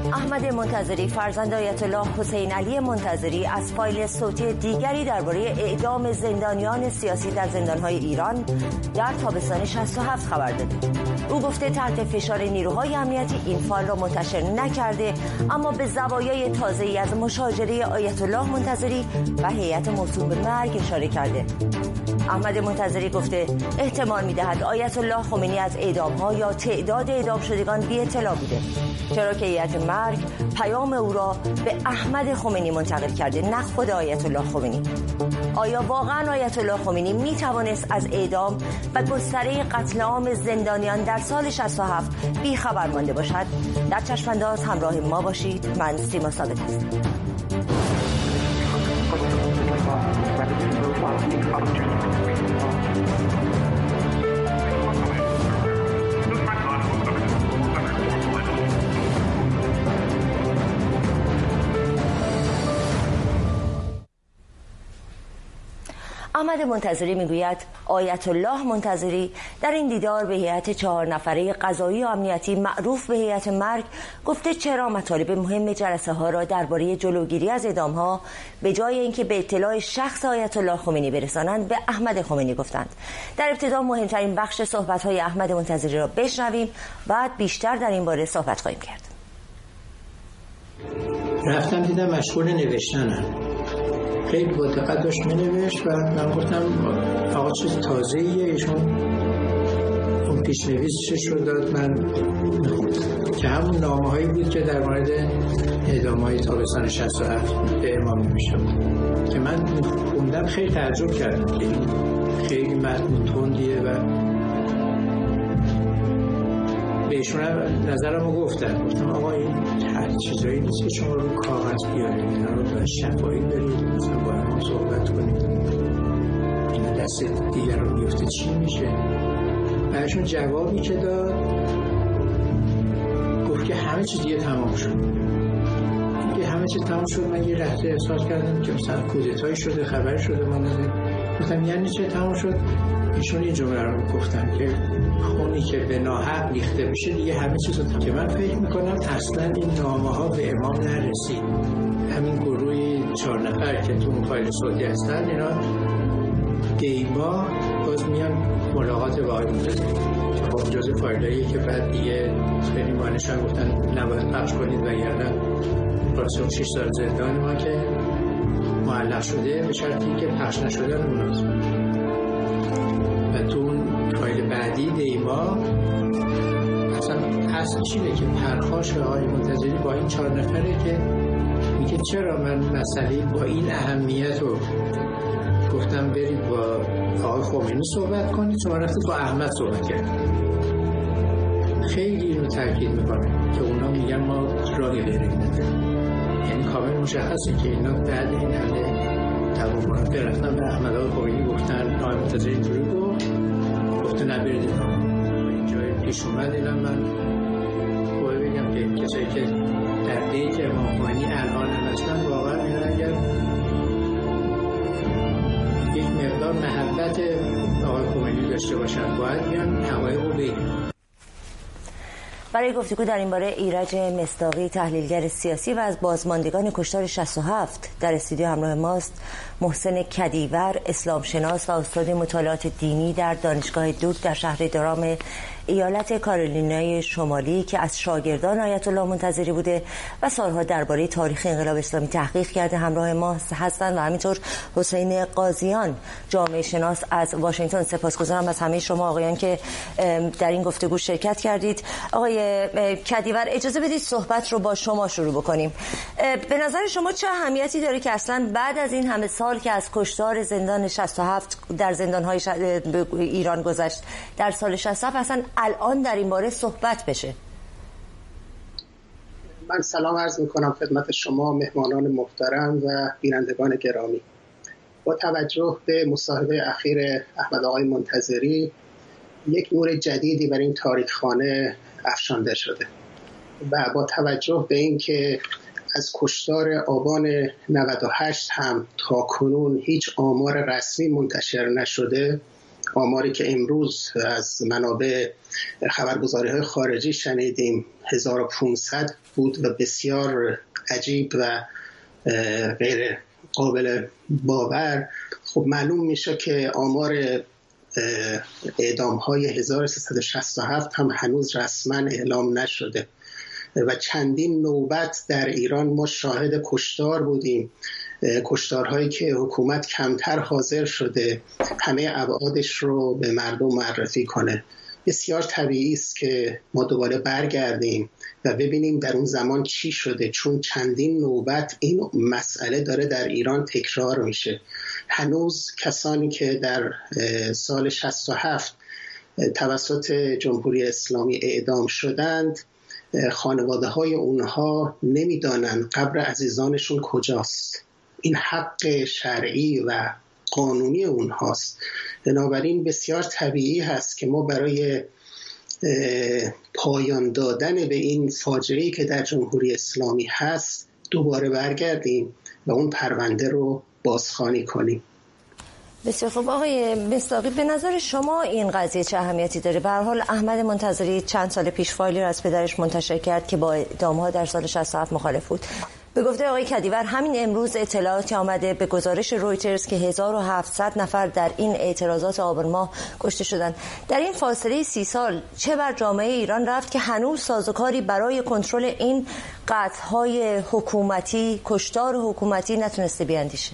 احمد منتظری فرزند آیت الله حسین علی منتظری از فایل صوتی دیگری درباره اعدام زندانیان سیاسی در زندان‌های ایران در تابستان 67 خبر داده. او گفته تحت فشار نیروهای امنیتی این فایل را منتشر نکرده، اما به زوایای تازه‌ای از مشاجره آیت الله منتظری و هیئت موسوم به مرگ اشاره کرده. احمد منتظری گفته احتمال می‌دهد آیت الله خمینی از اعدام‌ها یا تعداد اعدام شدگان بی اطلاع بوده، چرا که هیئت مرگ پیام او را به احمد خمینی منتقل کرده، نه خود آیت الله خمینی. آیا واقعا آیت الله خمینی می‌توانست از اعدام و گستره قتل عام زندانیان در سال 67 بی خبر مانده باشد؟ در چشم‌انداز همراه ما باشید. من سیما ثابت هستم. احمد منتظری میگوید آیت الله منتظری در این دیدار به هیئت 4 نفره قضایی و امنیتی معروف به هیئت مرگ گفته چرا مطالب مهم جلسه ها را درباره جلوگیری از اعدام ها به جای اینکه به اطلاع شخص آیت الله خمینی برسانند به احمد خمینی گفتند. در ابتدا مهمترین بخش صحبت های احمد منتظری را بشنویم، بعد بیشتر در این باره صحبت خواهیم کرد. رفتم دیدم مشغول نوشتنم، خیلی با دقت داشت می‌نوشت و من گفتم آقا چیز تازه‌ایه، ایشون اون پیش‌نویس چه شد داد من که همون نامه‌هایی بود که در مورد اعدام‌های تابستان 67 به امام نوشته که من خوندم، خیلی تعجب کردم که خیلی متن تندیه و به ایشون نظرمو گفتم آقا این هر چیزایی نیست که شما رو کاغذ بیارید، اینا رو باید شفاهی برید، مثلا با هم صحبت کنید، این دست دیگر رو میفته چی میشه. و ایشون جوابی که داد گفت که همه چیز دیگه تمام شد. دیگه همه چیز تمام شد. من یه لحظه احساس کردم که مثلا کودتایی شده، خبر شده، ما گفتم یعنی چه تمام شد؟ ایشون این جمله رو گفتن که خونی که به ناحق ریخته بشه دیگه همه چیز رو که من فکر میکنم اصلا این نامه ها به امام نرسید. همین گروهی 4 نفر که تو اون فایل صوتی هستن اینا دیما باز میان ملاقات با آقای منتظری که خب جز فایلایی که بعد دیگه خیلی مانشان گفتن نباید پخش کنید و گردن راسه 6 سال زندان ما که معلق شده به شرطی که پخش نشدن اوناست. و تو فایل بعدی دیما اصلا اصل چیه که پرخاش آقای منتظری با این 4 نفره که میگه چرا من مسئله با این اهمیت رو گفتم برید با آقای خمینی صحبت کنید، شما رفتید با احمد صحبت کرد. خیلی اینو تاکید میکنه که اونا میگن ما راهی بریم، یعنی کامل مشخصه که اینا بعد این همه تمام رفتن به احمد آقای خمینی گفتن آقای منتظری اینجوری گفته نبرید اینجا پیش اومد. اینم من باید بگم که کسایی که در بیت امام خمینی الان هستن واقعا اینا اگر یک مقدار محبت آقای خمینی داشته باشن باید بیان حقایق رو بگن. برای گفتگو در این باره ایرج مصداقی تحلیلگر سیاسی و از بازماندگان کشتار 67 در استودیو همراه ماست. محسن کدیور اسلام شناس و استاد مطالعات دینی در دانشگاه دوک در شهر درام ایالت کارولینای شمالی که از شاگردان آیت الله منتظری بوده و سالها درباره تاریخ انقلاب اسلامی تحقیق کرده همراه ما هستند و همینطور حسین قاضیان جامعه شناس از واشنگتن. سپاسگزارم از همه شما آقایان که در این گفتگو شرکت کردید. آقای کدیور اجازه بدید صحبت رو با شما شروع بکنیم. به نظر شما چه اهمیتی داره که اصلا بعد از این همه سال که از کشتار زندان 67 در زندان‌های ایران گذشت در سال 67 اصلا الان در این باره صحبت بشه؟ من سلام عرض میکنم خدمت شما مهمانان محترم و بینندگان گرامی. با توجه به مصاحبه اخیر احمد آقای منتظری یک نور جدیدی بر این تاریخخانه افشانده شده و با توجه به این که از کشتار آبان 98 هم تا کنون هیچ آمار رسمی منتشر نشده آماری که امروز از منابع خبرگزاری‌های خارجی شنیدیم 1500 بود و بسیار عجیب و غیر قابل باور. خب معلوم میشه که آمار اعدام‌های 1367 هم هنوز رسما اعلام نشده و چندین نوبت در ایران ما شاهد کشتار بودیم، کشتارهایی که حکومت کمتر حاضر شده همه ابعادش رو به مردم معرفی کنه. بسیار طبیعی است که ما دوباره برگردیم و ببینیم در اون زمان چی شده، چون چندین نوبت این مسئله داره در ایران تکرار میشه. هنوز کسانی که در سال 67 توسط جمهوری اسلامی اعدام شدند، خانواده های اونها نمیدانند قبر عزیزانشون کجاست. این حق شرعی و قانونی اونهاست. بنابراین بسیار طبیعی هست که ما برای پایان دادن به این فاجعه‌ای که در جمهوری اسلامی هست دوباره برگردیم و اون پرونده رو بازخوانی کنیم. بسیار خوب. آقای مصداقی، به نظر شما این قضیه چه اهمیتی داره؟ به هر حال احمد منتظری چند سال پیش فایلی را از پدرش منتشر کرد که با اعدام‌ها در سال 67 مخالف بود. به گفته آقای کدیور همین امروز اطلاعاتی آمده به گزارش رویترز که 1700 نفر در این اعتراضات آبان ماه کشته شدند. در این فاصله 30 سال چه بر جامعه ایران رفت که هنوز سازوکاری برای کنترل این قطع‌های حکومتی، کشتار حکومتی نتونسته بیاندیشه؟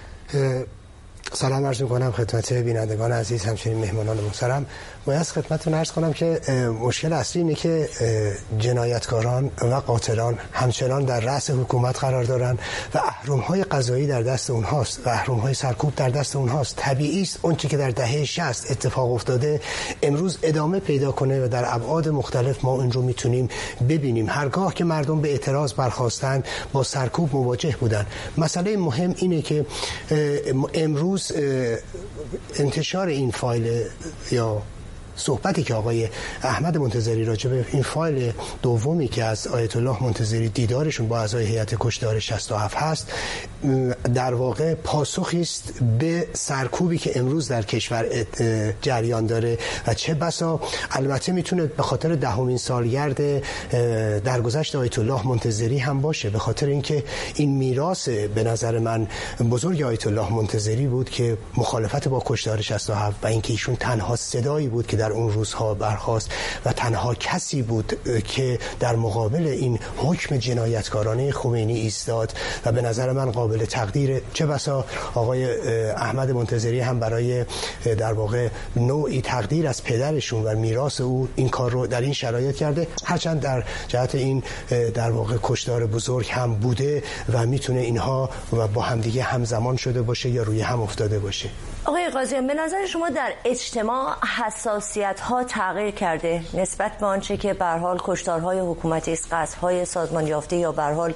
سلام عرض می‌کنم خدمت بینندگان عزیز، همچنین مهمانان محترم. باید خدمتتون عرض کنم که مشکل اصلی اینه که جنایتکاران و قاتلان همچنان در رأس حکومت قرار دارن و اهرم‌های قضایی در دست اونهاست و اهرم‌های سرکوب در دست اونهاست. طبیعی است اون چیزی که در دهه 60 اتفاق افتاده امروز ادامه پیدا کنه و در ابعاد مختلف ما این رو میتونیم ببینیم. هرگاه که مردم به اعتراض برخاستن با سرکوب مواجه بودن. مسئله مهم اینه که امروز انتشار این فایل یا صحبتی که آقای احمد منتظری راجع به این فایل دومی که از آیت الله منتظری دیدارشون با اعضای هیئت کشتار 67 هست در واقع پاسخی است به سرکوبی که امروز در کشور جریان داره و چه بسا البته میتونه به خاطر 10مین سالگرد درگذشت آیت الله منتظری هم باشه، به خاطر اینکه این میراث به نظر من بزرگ آیت الله منتظری بود که مخالفت با کشتار 67 و اینکه ایشون تنها صدایی بود که در اون روزها برخاست و تنها کسی بود که در مقابل این حکم جنایتکارانه خمینی ایستاد و به نظر من قابل تقدیر. چه بسا آقای احمد منتظری هم برای در واقع نوعی تقدیر از پدرشون و میراث او این کار رو در این شرایط کرده، هرچند در جهت این در واقع کشتار بزرگ هم بوده و میتونه اینها و با همدیگه همزمان شده باشه یا روی هم افتاده باشه. آقای قاضیان، به نظر شما در اجتماع حساسیت‌ها تغییر کرده نسبت به آنچه که به هر حال کشتارهای حکومتی است، قتل‌های سازمان یافته یا به هر حال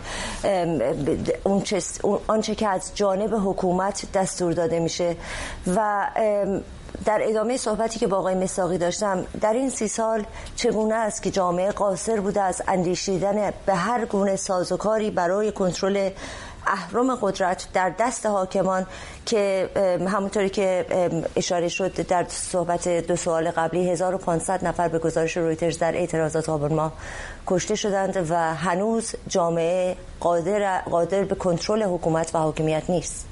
آنچه که از جانب حکومت دستور داده میشه؟ و در ادامه صحبتی که با آقای مصداقی داشتم، در این 30 سال چگونه است که جامعه قاصر بوده از اندیشیدن به هر گونه سازوکاری برای کنترل اهرم قدرت در دست حاکمان که همونطوری که اشاره شد در صحبت 2 سوال قبلی 1500 نفر به گزارش رویترز در اعتراضات آبان ماه کشته شدند و هنوز جامعه قادر به کنترل حکومت و حاکمیت نیست.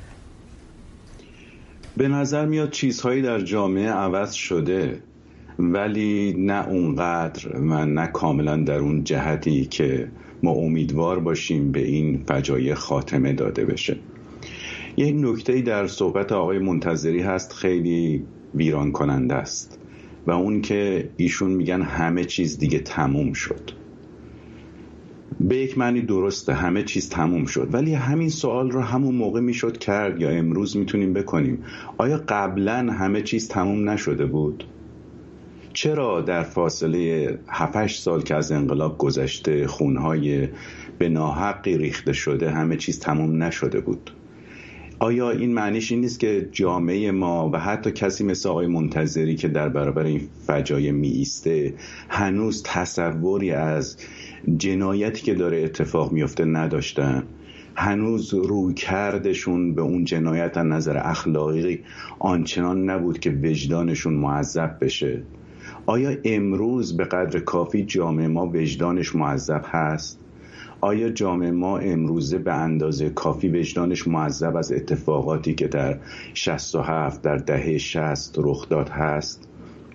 به نظر میاد چیزهایی در جامعه عوض شده، ولی نه اونقدر و نه کاملا در اون جهتی که ما امیدوار باشیم به این فجایع خاتمه داده بشه. یک نکته‌ای در صحبت آقای منتظری هست خیلی ویران کننده است و اون که ایشون میگن همه چیز دیگه تموم شد. به یک معنی درسته، همه چیز تموم شد، ولی همین سوال رو همون موقع میشد کرد یا امروز میتونیم بکنیم. آیا قبلا همه چیز تموم نشده بود؟ چرا در فاصله 7-8 سال که از انقلاب گذشته خونهای به ناحقی ریخته شده همه چیز تموم نشده بود؟ آیا این معنیش این نیست که جامعه ما و حتی کسی مثل آقای منتظری که در برابر این فجایع می ایسته هنوز تصوری از جنایتی که داره اتفاق میفته نداشتن؟ هنوز رویکردشون به اون جنایت از نظر اخلاقی آنچنان نبود که وجدانشون معذب بشه. آیا امروز به قدر کافی جامعه ما وجدانش معذب هست؟ آیا جامعه ما امروزه به اندازه کافی وجدانش معذب از اتفاقاتی که در 67 در دهه 60 رخ داد هست؟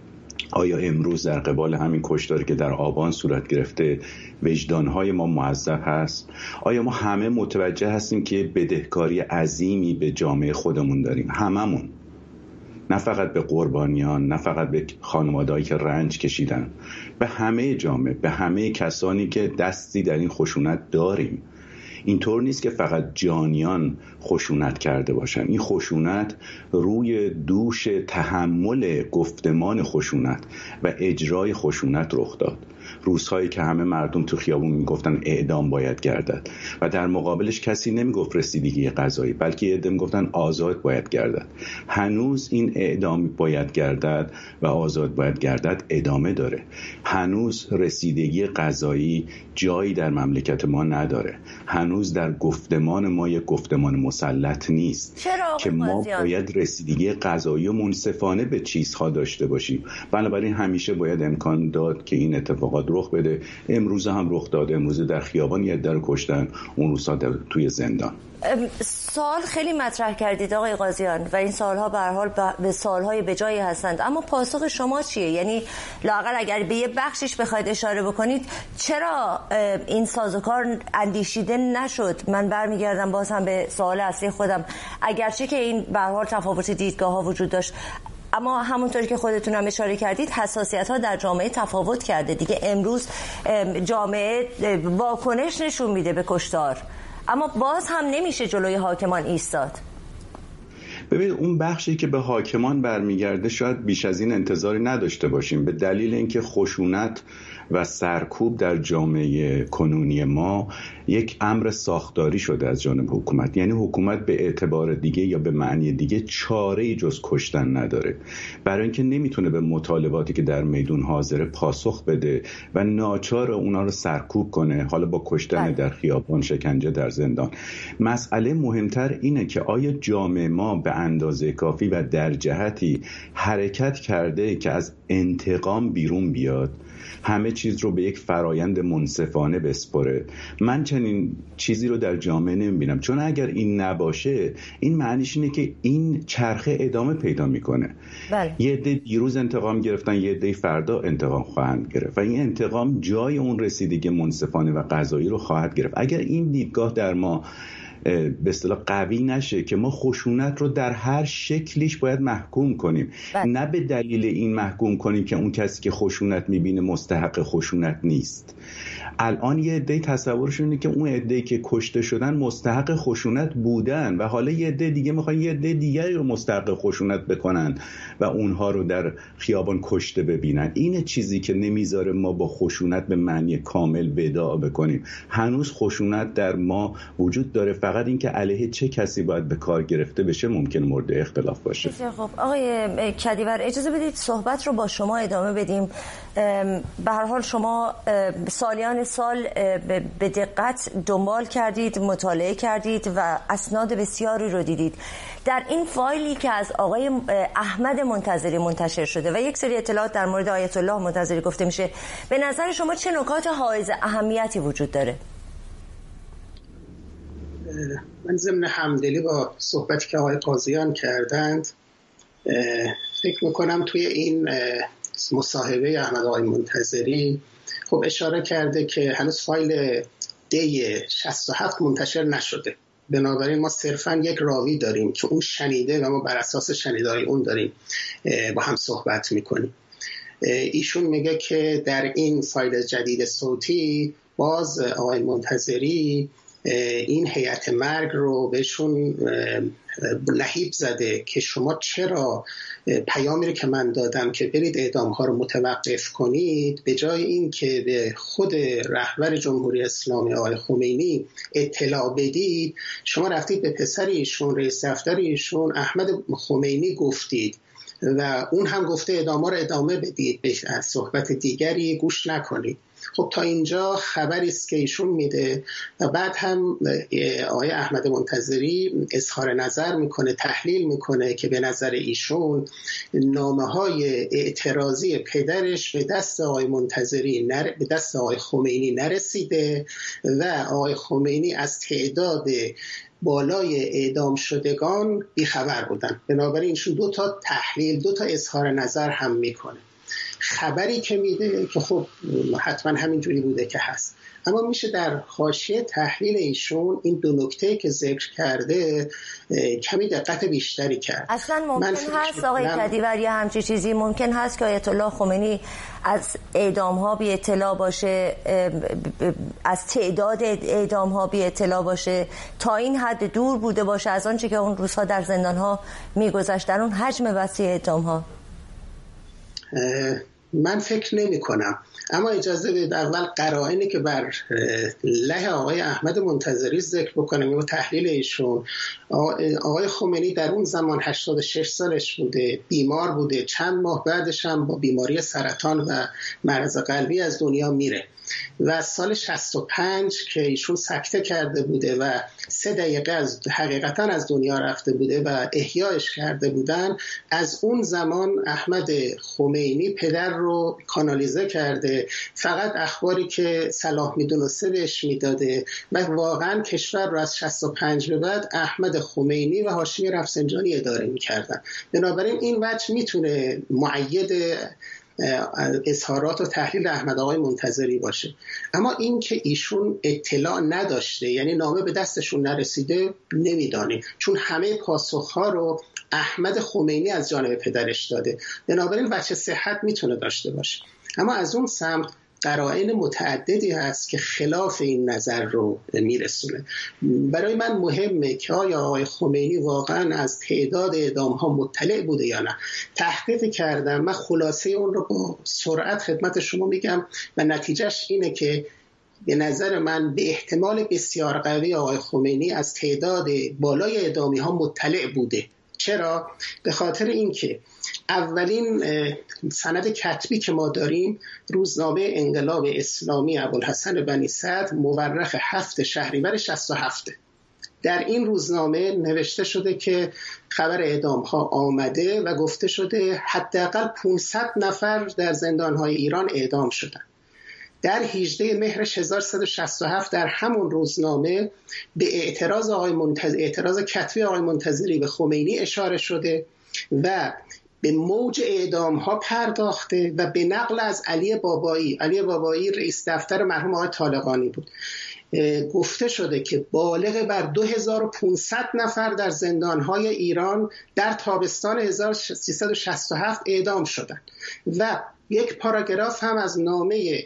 آیا امروز در قبال همین کشتاری که در آبان صورت گرفته وجدانهای ما معذب هست؟ آیا ما همه متوجه هستیم که بدهکاری عظیمی به جامعه خودمون داریم؟ هممون، نه فقط به قربانیان، نه فقط به خانوادهایی که رنج کشیدن، به همه جامعه، به همه کسانی که دستی در این خشونت داریم. اینطور نیست که فقط جانیان خشونت کرده باشن. این خشونت روی دوش تحمل گفتمان خشونت و اجرای خشونت رخ داد. روزهایی که همه مردم تو خیابون میگفتن اعدام باید گردد و در مقابلش کسی نمیگفت رسیدگی قضایی، بلکه یه عده میگفتن آزاد باید گردد. هنوز این اعدام باید گردد و آزاد باید گردد ادامه داره. هنوز رسیدگی قضایی جایی در مملکت ما نداره. هنوز در گفتمان ما یک گفتمان مسلط نیست که ما باید رسیدگی قضایی و منصفانه به چیزها داشته باشیم. بنابراین همیشه باید امکان داد که این اتفاقات رخ بده. امروز هم رخ داد. امروز در خیابان یه در کشتن، اون روزها توی زندان. سوال خیلی مطرح کردید آقای قاضیان و این سوالها به هر حال به سوالهای بجایی هستند، اما پاسخ شما چیه؟ یعنی لااقل اگر به یه بخشش بخواید اشاره بکنید، چرا این سازوکار اندیشیده نشد؟ من برمیگردم باز هم به سوال اصلی خودم. اگرچه که این به هر حال تفاوت دیدگاه ها وجود داشت، اما همونطوری که خودتون هم اشاره کردید حساسیت ها در جامعه تفاوت کرده دیگه. امروز جامعه واکنش نشون میده به کشتار، اما باز هم نمیشه جلوی حاکمان ایستاد. ببین، اون بخشی که به حاکمان برمیگرده شاید بیش از این انتظاری نداشته باشیم، به دلیل اینکه خشونت و سرکوب در جامعه کنونی ما یک امر ساختاری شده از جانب حکومت. یعنی حکومت به اعتبار دیگه یا به معنی دیگه چاره‌ای جز کشتن نداره، برای اینکه نمیتونه به مطالباتی که در میدون حاضره پاسخ بده و ناچار اونا رو سرکوب کنه، حالا با کشتن در خیابان، شکنجه در زندان. مسئله مهمتر اینه که آیا جامعه ما به اندازه کافی و در جهتی حرکت کرده که از انتقام بیرون بیاد، همه چیز رو به یک فرایند منصفانه بسپره؟ من چنین چیزی رو در جامعه نمیبینم، چون اگر این نباشه این معنیش اینه که این چرخه ادامه پیدا میکنه. بله. یه عده دیروز انتقام گرفتن، یه عده فردا انتقام خواهند گرفت و این انتقام جای اون رسیدگی منصفانه و قضایی رو خواهد گرفت. اگر این دیدگاه در ما به اصطلاح قوی نشه که ما خشونت رو در هر شکلیش باید محکوم کنیم، نه به دلیل این محکوم کنیم که اون کسی که خشونت میبینه مستحق خشونت نیست. الان یه عده تصورشون اینه که اون عده‌ای که کشته شدن مستحق خشونت بودن و حالا یه عده دیگه میخوان یه عده دیگری رو مستحق خشونت بکنن و اونها رو در خیابان کشته ببینن. این چیزی که نمیذاره ما با خشونت به معنی کامل وداع بکنیم. هنوز خشونت در ما وجود داره، فقط اینکه علیه چه کسی باید به کار گرفته بشه ممکن مورد اختلاف باشه. خب آقای کدیور، اجازه بدید صحبت رو با شما ادامه بدیم. به هر حال شما سالیان سال به دقت دنبال کردید، مطالعه کردید و اسناد بسیاری رو دیدید. در این فایلی که از آقای احمد منتظری منتشر شده و یک سری اطلاعات در مورد آیت الله منتظری گفته میشه، به نظر شما چه نکات حائز اهمیتی وجود داره؟ من ضمن همدلی با صحبتی که آقای قاضیان کردند فکر میکنم توی این مصاحبه احمد آقای منتظری خب اشاره کرده که هنوز فایل دی 67 منتشر نشده، بنابراین ما صرفا یک راوی داریم که اون شنیده و ما بر اساس شنیداری اون داریم با هم صحبت میکنیم. ایشون میگه که در این فایل جدید صوتی باز آقای منتظری این هیئت مرگ رو بهشون لهیب زده که شما چرا پیامی رو که من دادم که برید اعدام ها رو متوقف کنید، به جای این که به خود رهبر جمهوری اسلامی آقای خمینی اطلاع بدید، شما رفتید به پسر ایشون، رئیس دفتر ایشون احمد خمینی گفتید و اون هم گفته اعدام ها رو ادامه بدید، به صحبت دیگری گوش نکنید. خب تا اینجا خبری است که ایشون میده و بعد هم آقای احمد منتظری اظهار نظر میکنه، تحلیل میکنه که به نظر ایشون نامه‌های اعتراضی پدرش به دست آقای منتظری به دست آقای خمینی نرسیده و آقای خمینی از تعداد بالای اعدام شدگان بیخبر بودن. بنابراین ایشون 2 تا تحلیل، 2 تا اظهار نظر هم میکنه. خبری که میده که خب حتما همینجوری بوده که هست، اما میشه در حاشیه تحلیل ایشون این 2 نکته که ذکر کرده کمی دقت بیشتری کرد. اصلا ممکن هست آقای کدیور یه همچی چیزی ممکن هست که آیت الله خمینی از اعدام ها بی اطلاع باشه، از تعداد اعدام ها بی اطلاع باشه، تا این حد دور بوده باشه از آنچه که اون روزها در زندان ها میگذشت، در اون حجم وسیع اعدام ها؟ من فکر نمی کنم، اما اجازه بدید اول قرائنی که بر علیه آقای احمد منتظری ذکر بکنم و تحلیل ایشون. آقای خمینی در اون زمان 86 سالش بوده، بیمار بوده، چند ماه بعدش هم با بیماری سرطان و مرض قلبی از دنیا میره و سال 65 که ایشون سکته کرده بوده و 3 دقیقه حقیقتا از دنیا رفته بوده و احیایش کرده بودن، از اون زمان احمد خمینی پدر رو کانالیزه کرده، فقط اخباری که صلاح میدونسته بهش میداده و واقعا کشور رو از 65 به بعد احمد خمینی و حاشیه رفسنجانی اداره میکردن. بنابراین این وجه میتونه مؤید اظهارات و تحلیل احمد آقای منتظری باشه، اما این که ایشون اطلاع نداشته، یعنی نامه به دستشون نرسیده، نمیدانیم، چون همه پاسخها رو احمد خمینی از جانب پدرش داده. بنابراین وجه صحت میتونه داشته باشه، اما از اون سمت قرائن متعددی هست که خلاف این نظر رو میرسونه. برای من مهمه که آیا آقای خمینی واقعا از تعداد اعدام ها مطلع بوده یا نه. تحقیق کردم، من خلاصه اون رو با سرعت خدمت شما میگم و نتیجهش اینه که به نظر من به احتمال بسیار قوی آقای خمینی از تعداد بالای اعدامی ها مطلع بوده. چرا؟ به خاطر اینکه اولین سند کتبی که ما داریم روزنامه انقلاب اسلامی ابوالحسن بنی سعد مورخ 7 شهریور 67. در این روزنامه نوشته شده که خبر اعدام ها آمده و گفته شده حداقل 500 نفر در زندان‌های ایران اعدام شدند. در 18 مهر 1367 در همون روزنامه به اعتراض کتبی آقای منتظری به خمینی اشاره شده و به موج اعدام ها پرداخته و به نقل از علی بابایی رئیس دفتر مرحوم آقای طالقانی بود، گفته شده که بالغ بر 2500 نفر در زندانهای ایران در تابستان 1367 اعدام شدند و یک پاراگراف هم از نامه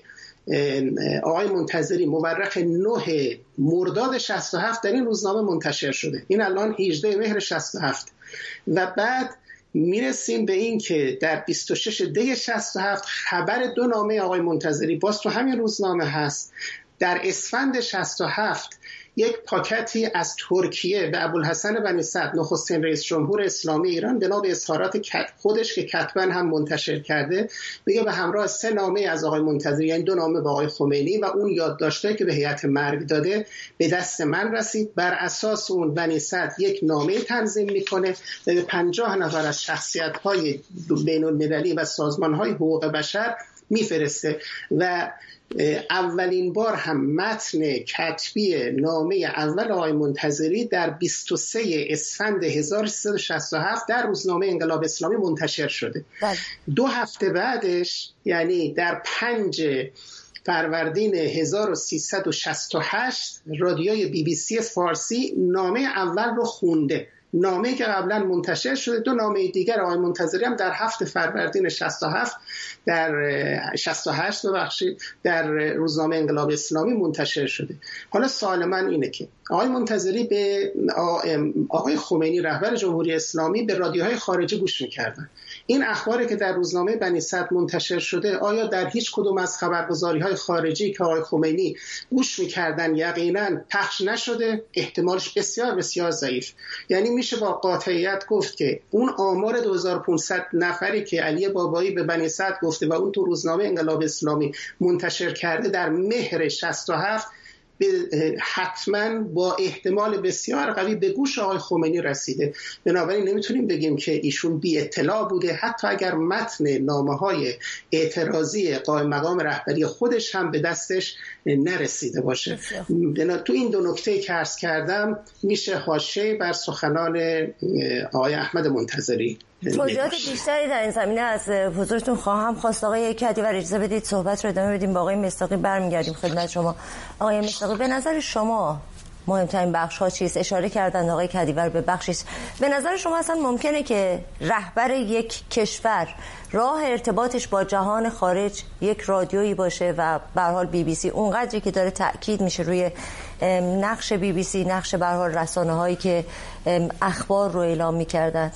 آقای منتظری مورخ 9 مرداد 67 در این روزنامه منتشر شده. این الان 18 مهر 67 و بعد میرسیم به این که در 26 دی 67 خبر 2 نامه آقای منتظری باز تو همین روزنامه هست. در اسفند 67 یک پاکتی از ترکیه به ابوالحسن بنی سعد نخستین رئیس جمهور اسلامی ایران بنا به اظهارات خودش که کتباً هم منتشر کرده میگه به همراه 3 نامه از آقای منتظری، یعنی 2 نامه به آقای خمینی و اون یادداشتی که به هیئت مرگ داده به دست من رسید. بر اساس اون بنی سعد یک نامه تنظیم میکنه و به 50 نفر از شخصیت‌های بین‌المللی و سازمان‌های حقوق بشر میفرسته و اولین بار هم متن کتبی نامه اول آقای منتظری در 23 اسفند 1367 در روزنامه انقلاب اسلامی منتشر شده. 2 هفته بعدش، یعنی در 5 فروردین 1368 رادیوی BBC فارسی نامه اول رو خونده. نامه‌ای که قبلا منتشر شده، 2 نامه دیگر آقای منتظری هم در 7 فروردین 67 در 68 در روزنامه انقلاب اسلامی منتشر شده. حالا سوال من اینه که آقای منتظری به آقای خمینی رهبر جمهوری اسلامی به رادیوهای خارجی گوش می‌کردن. این اخباری که در روزنامه بنی سعد منتشر شده آیا در هیچ کدوم از خبرگزاری‌های خارجی که آقای خمینی گوش می‌کردن یقینا پخش نشده؟ احتمالش بسیار بسیار ضعیف. یعنی میشه با قاطعیت گفت که اون آمار 2500 نفری که علی بابایی به بنی سعد گفته و اون تو روزنامه انقلاب اسلامی منتشر کرده در مهر 67 حتما با احتمال بسیار قوی به گوش آقای خمینی رسیده. بنابراین نمیتونیم بگیم که ایشون بی اطلاع بوده، حتی اگر متن نامه‌های اعتراضی قائم مقام رهبری خودش هم به دستش نرسیده باشه. تو این دو نکته که عرض کردم میشه حاشیه بر سخنان آقای احمد منتظری. توضیحات بیشتری در این زمینه از حضورتون خواهم خواست. آقای کدیور اجازه بدید صحبت رو ادامه بدیم. با آقای مصداقی برمیگردیم خدمت شما. آقای مصداقی، به نظر شما مهمترین بخش ها چیست؟ اشاره کردن آقای کدیور به بخشی. به نظر شما اصلا ممکنه که رهبر یک کشور راه ارتباطش با جهان خارج یک رادیویی باشه و به هر حال BBC اونقدری که داره تاکید میشه روی نقش BBC، نقش به هر حال رسانه‌هایی که اخبار رو اعلام می‌کردند؟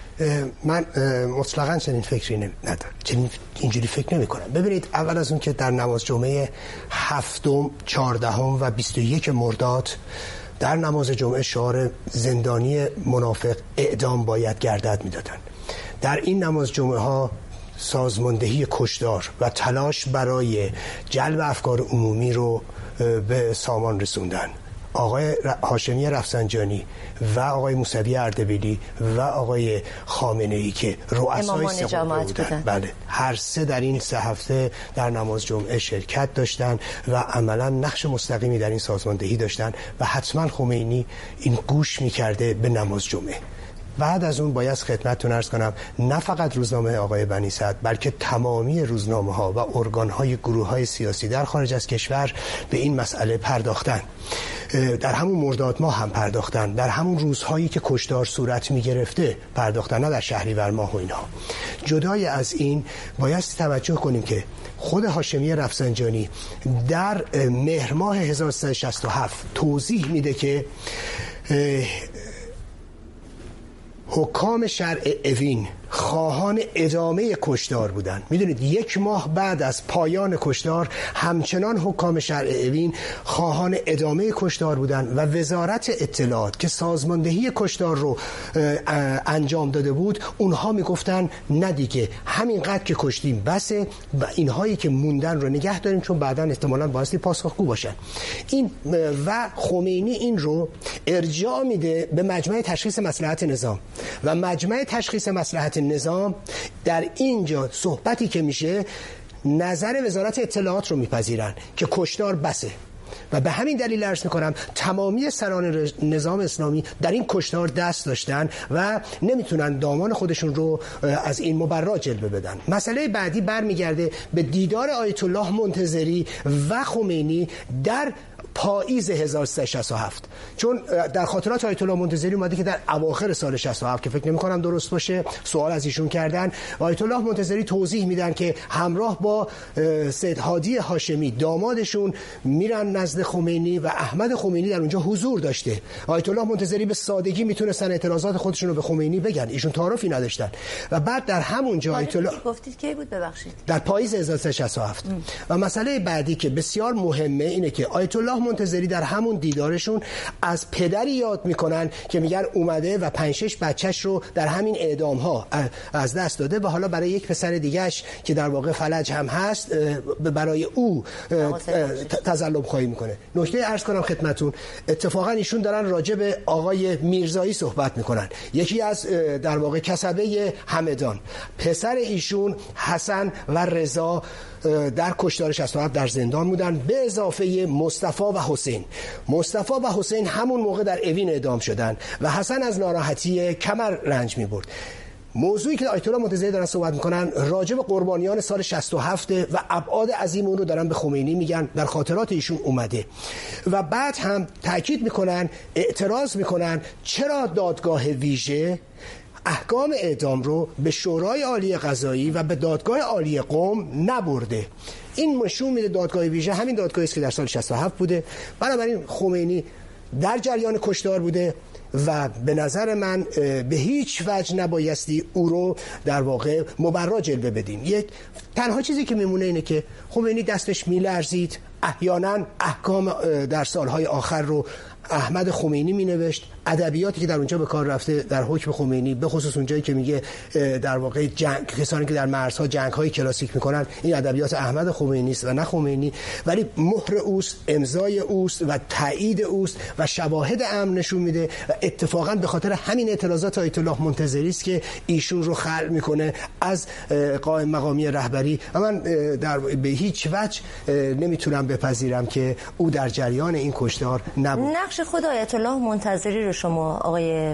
من مطلقاً چنین فکری ندارم، اینجوری فکر نمی کنم. ببینید، اول از اون که در نماز جمعه 7م، 14م و 21 مرداد در نماز جمعه شعار زندانی منافق اعدام باید گردد میدادن. در این نماز جمعه ها سازماندهی کشتار و تلاش برای جلب افکار عمومی رو به سامان رسوندن. آقای هاشمی رفسنجانی و آقای موسوی اردبیلی و آقای خامنه‌ای که رؤسای سه بودن، بله، هر سه در این 3 هفته در نماز جمعه شرکت داشتن و عملا نقش مستقیمی در این سازماندهی داشتن و حتما خمینی این گوش می‌کرده به نماز جمعه. بعد از اون باید خدمتتون عرض کنم نه فقط روزنامه آقای بنی سعد بلکه تمامی روزنامه‌ها و ارگان‌های گروه‌های سیاسی در خارج از کشور به این مسئله پرداختن. در همون مرداد ماه هم پرداختن، در همون روزهایی که کشتار صورت می‌گرفته پرداختن، نه در شهریور ماه و اینها. جدای از این باید توجه کنیم که خود هاشمی رفسنجانی در مهر ماه 1367 توضیح میده که حکام شرع اوین خواهان ادامه کشتار بودند. میدونید 1 ماه بعد از پایان کشتار همچنان حکام شرع اوین خواهان ادامه کشتار بودند و وزارت اطلاعات که سازماندهی کشتار رو انجام داده بود اونها میگفتن نه دیگه، همینقدر که کشتیم بسه و اینهایی که موندن رو نگه داریم چون بعداً احتمالاً بایستی پاسخگو باشن. این و خمینی این رو ارجاع میده به مجمع تشخیص مصلحت نظام و مجمع تشخیص مصلحت نظام در اینجا صحبتی که میشه نظر وزارت اطلاعات رو میپذیرن که کشتار بسه و به همین دلیل عرض میکنم تمامی سران نظام اسلامی در این کشتار دست داشتن و نمیتونن دامان خودشون رو از این مبرا جلوه بدن. مسئله بعدی برمیگرده به دیدار آیت الله منتظری و خمینی در پاییز 1367 چون در خاطرات آیت الله منتظری اومده که در اواخر سال 67 که فکر نمی‌کنم درست باشه سوال از ایشون کردن، آیت الله منتظری توضیح میدن که همراه با سید هادی هاشمی دامادشون میرن نزد خمینی و احمد خمینی در اونجا حضور داشته. آیت الله منتظری به سادگی میتونستن اعتراضات خودشون رو به خمینی بگن، ایشون تعارفی نداشتن و بعد در همونجا آیت الله گفتید کی بود ببخشید در پاییز 1367 و مسئله بعدی که بسیار مهمه اینه که آیت الله منتظری در همون دیدارشون از پدری یاد میکنن که میگن اومده و 5-6 بچهش رو در همین اعدام ها از دست داده و حالا برای یک پسر دیگهش که در واقع فلج هم هست برای او تظلم خواهی میکنه. نکته عرض کنم خدمتون، اتفاقا ایشون دارن راجع به آقای میرزایی صحبت میکنن، یکی از در واقع کسبه همدان. پسر ایشون حسن و رضا در کشتار 67 در زندان بودن به اضافه مصطفی و حسین. مصطفی و حسین همون موقع در اوین اعدام شدن و حسن از ناراحتی کمر رنج می‌برد. موضوعی که آیت الله منتظری دارن صحبت میکنن راجع به قربانیان سال 67 و ابعاد عظیم اون رو دارن به خمینی میگن، در خاطرات ایشون اومده و بعد هم تاکید میکنن، اعتراض میکنن چرا دادگاه ویژه احکام اعدام رو به شورای عالی قضایی و به دادگاه عالی قم نبرده. این نشون میده دادگاه ویژه همین دادگاهی است که در سال 67 بوده. بنابراین خمینی در جریان کشتار بوده و به نظر من به هیچ وجه نبایستی او رو در واقع مبرا جلوه بدیم. تنها چیزی که میمونه اینه که خمینی دستش میلرزید، احیانا احکام در سالهای آخر رو احمد خمینی مینوشت، ادبیاتی که در اونجا به کار رفته در حکم خمینی، به خصوص اونجایی که میگه در واقع جنگ، کسانی که در مرزها جنگ‌های کلاسیک میکنن، این ادبیات احمد خمینی است و نه خمینی، ولی مهر اوست، امضای اوست و تایید اوست و شواهد امن نشون میده و اتفاقا به خاطر همین اعتراضات آیت الله منتظری است که ایشون رو خلع میکنه از قائم مقامی رهبری و من به هیچ وجه نمیتونم بپذیرم که او در جریان این کشتار نبود. نقش خود آیت الله منتظری رو شما آقای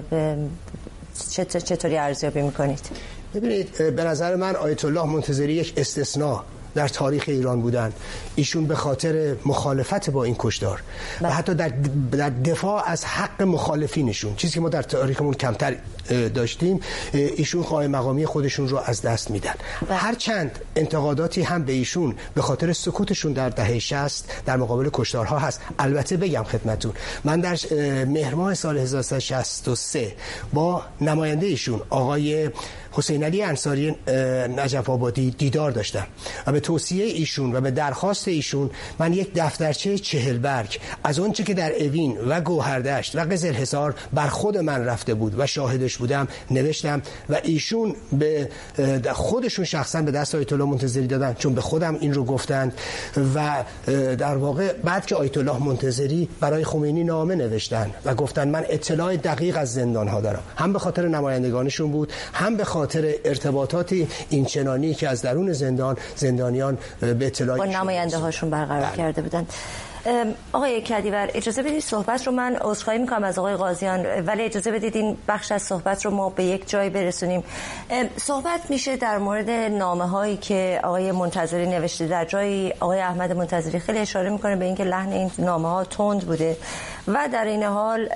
چطوری ارزیابی میکنید؟ ببینید، به نظر من آیت الله منتظری یک استثناء در تاریخ ایران بودن. ایشون به خاطر مخالفت با این کشتار و حتی در دفاع از حق مخالفینشون، چیزی که ما در تاریخمون کمتر داشتیم، ایشون قائم مقامی خودشون رو از دست میدن. هرچند انتقاداتی هم به ایشون به خاطر سکوتشون در دهه 60 در مقابل کشتارها هست. البته بگم خدمتتون، من در مهر ماه سال 1363 با نماینده ایشون آقای حسین علی انصاری نجف آبادی دیدار داشتم و به توصیه ایشون و به درخواست ایشون من یک دفترچه 40 برگ از اونچه که در اوین و گوهردشت و قزلحصار بر خود من رفته بود و شاهدش بودم نوشتم و ایشون به خودشون شخصا به دست آیت الله منتظری دادن، چون به خودم این رو گفتند. و در واقع بعد که آیت الله منتظری برای خمینی نامه نوشتن و گفتن من اطلاع دقیق از زندان‌ها دارم، هم به خاطر نمایندگانشون بود، هم به خاطر ارتباطاتی این چنانی که از درون زندانیان به اطلاع با نماینده هاشون برقرار کرده بودند. آقای کدیور، اجازه بدید صحبت رو، من عذرخواهی میکنم از آقای قاضیان، ولی اجازه بدید این بخش از صحبت رو ما به یک جای برسونیم. صحبت میشه در مورد نامه هایی که آقای منتظری نوشته. در جایی آقای احمد منتظری خیلی اشاره میکنه به اینکه لحن این نامه ها تند بوده و در این حال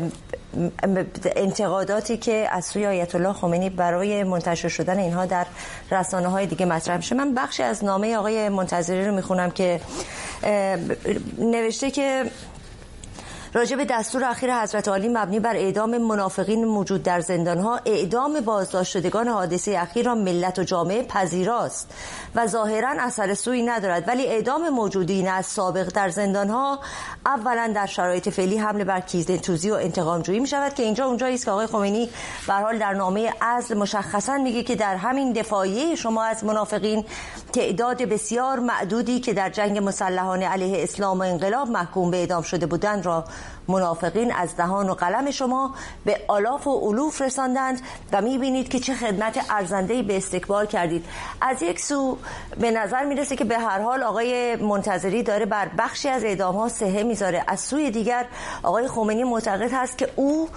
انتقاداتی که از سوی آیت الله خمینی برای منتشر شدن اینها در رسانه‌های دیگه مطرح میشه. من بخشی از نامه آقای منتظری رو میخونم که نوشته که راجع به دستور اخیر حضرت عالی مبنی بر اعدام منافقین موجود در زندانها، اعدام بازداشت شدگان حادثه اخیر را ملت و جامعه پذیراست و ظاهرا اثر سویی ندارد، ولی اعدام موجودین از سابق در زندانها اولا در شرایط فعلی حمله بر کینه‌توزی و انتقام جویی می شود که اینجا اونجایی است که آقای خمینی به هر حال در نامه عزل مشخصا میگه که در همین دفاعیه شما از منافقین تعداد بسیار معدودی که در جنگ مسلحانه علیه اسلام و انقلاب محکوم به اعدام شده بودند را منافقین از دهان و قلم شما به آلاف و الوف رساندند و میبینید که چه خدمت ارزنده‌ای به استقبال کردید. از یک سو به نظر میرسه که به هر حال آقای منتظری داره بر بخشی از اعدام‌ها صحه میذاره، از سوی دیگر آقای خمینی معتقد هست که او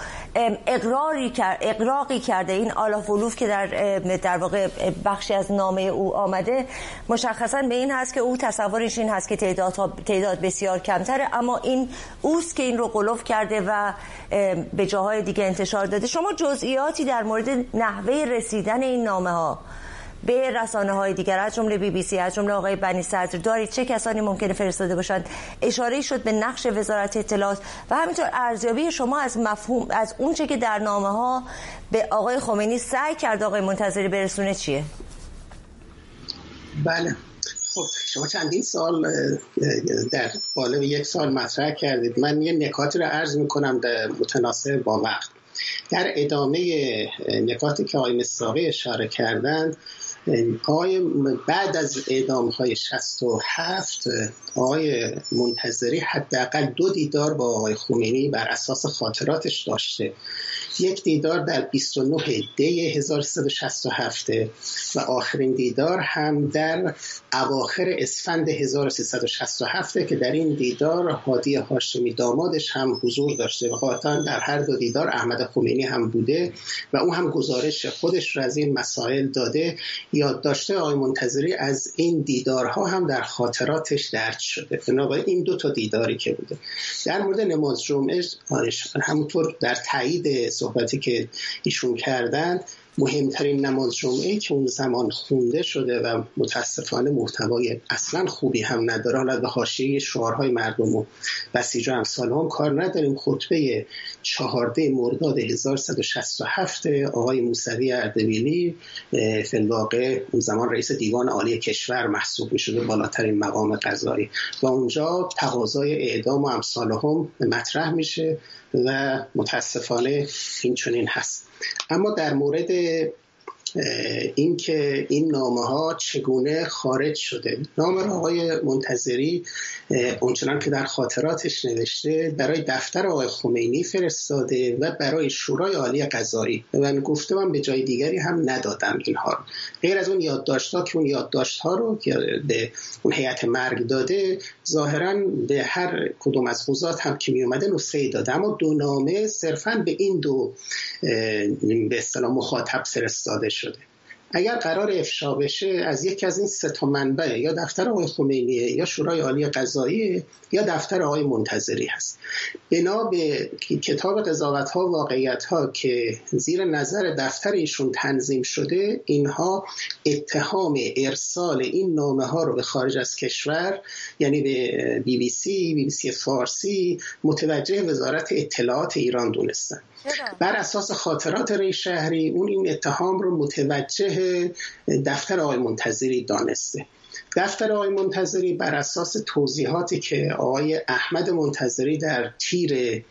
اقراقی کرده. این آلاف و الوف که در واقع بخشی از نامه او آمده مشخصا به این هست که او تصورش این هست که تعداد بسیار کمتره، اما این اوست که این رو قلوف کرده و به جاهای دیگه انتشار داده. شما جزئیاتی در مورد نحوه رسیدن این نامه ها به رسانه های دیگر از جمله BBC، از جمله آقای بنی صدر دارید؟ چه کسانی ممکنه فرستاده باشند؟ اشاره شد به نقش وزارت اطلاعات و همینطور ارزیابی شما از مفهوم از اون چه که در نامه ها به آقای خمینی سعی کرد آقای منتظری برسونه چیه؟ بله، خب شما چندین سال در قالب یک سال مطرح کردید. من یه نکاتی رو عرض میکنم در متناسب با وقت. در ادامه نکاتی که آقای مصداقی اشاره کردند، بعد از اعدام‌های 67 آقای منتظری حداقل 2 دیدار با آقای خمینی بر اساس خاطراتش داشته. یک دیدار در 29 دی 1367 و آخرین دیدار هم در اواخر اسفند 1367 که در این دیدار هادی هاشمی دامادش هم حضور داشته و قاطعاً در هر 2 دیدار احمد خمینی هم بوده و اون هم گزارش خودش را از این مسائل داده. یادداشت آقای منتظری از این دیدارها هم در خاطراتش درج شده. بنابراین این 2 دیداری که بوده. در مورد نماز جمعه همونطور در تایید صحبتی که ایشون کردن، مهمترین نماز جمعه‌ای که اون زمان خونده شده و متاسفانه محتوای اصلا خوبی هم نداره، حالا به حاشیه شعارهای مردم و بسیج و امثال هم کار نداریم، خطبه 14 مرداد 1167 آقای موسوی اردبیلی، فی الواقع اون زمان رئیس دیوان عالی کشور محسوب می‌شده، بالاترین مقام قضایی، و اونجا تقاضای اعدام و امثال هم مطرح میشه و متاسفانه این چنین هست. اما در مورد این که این نامه ها چگونه خارج شده، نامه را آقای منتظری اونچنان که در خاطراتش نوشته برای دفتر آقای خمینی فرستاده و برای شورای عالی قضایی، و من گفتم به جای دیگری هم ندادم اینها رو، غیر از اون یادداشت‌ها که اون یادداشت‌ها رو که به اون هیئت مرگ داده ظاهراً به هر کدوم از قضات هم که می اومده نسخه‌ای داده، اما دو نامه صرفاً به این دو به اصطلاح مخاطب فرستاده شده. اگر قرار افشا بشه از یکی از این سه تا منبع، یا دفتر آقای خمینی، یا شورای عالی قضایی، یا دفتر آقای منتظری هست. بنا به کتاب قضاوت‌ها و واقعیت‌ها که زیر نظر دفتر ایشون تنظیم شده، اینها اتهام ارسال این نامه‌ها رو به خارج از کشور، یعنی به بی بی سی فارسی، متوجه وزارت اطلاعات ایران دونستن. بر اساس خاطرات رئیس شهری اون این اتهام رو متوجه دفتر آقای منتظری دانسته. دفتر آقای منتظری بر اساس توضیحاتی که آقای احمد منتظری در تیر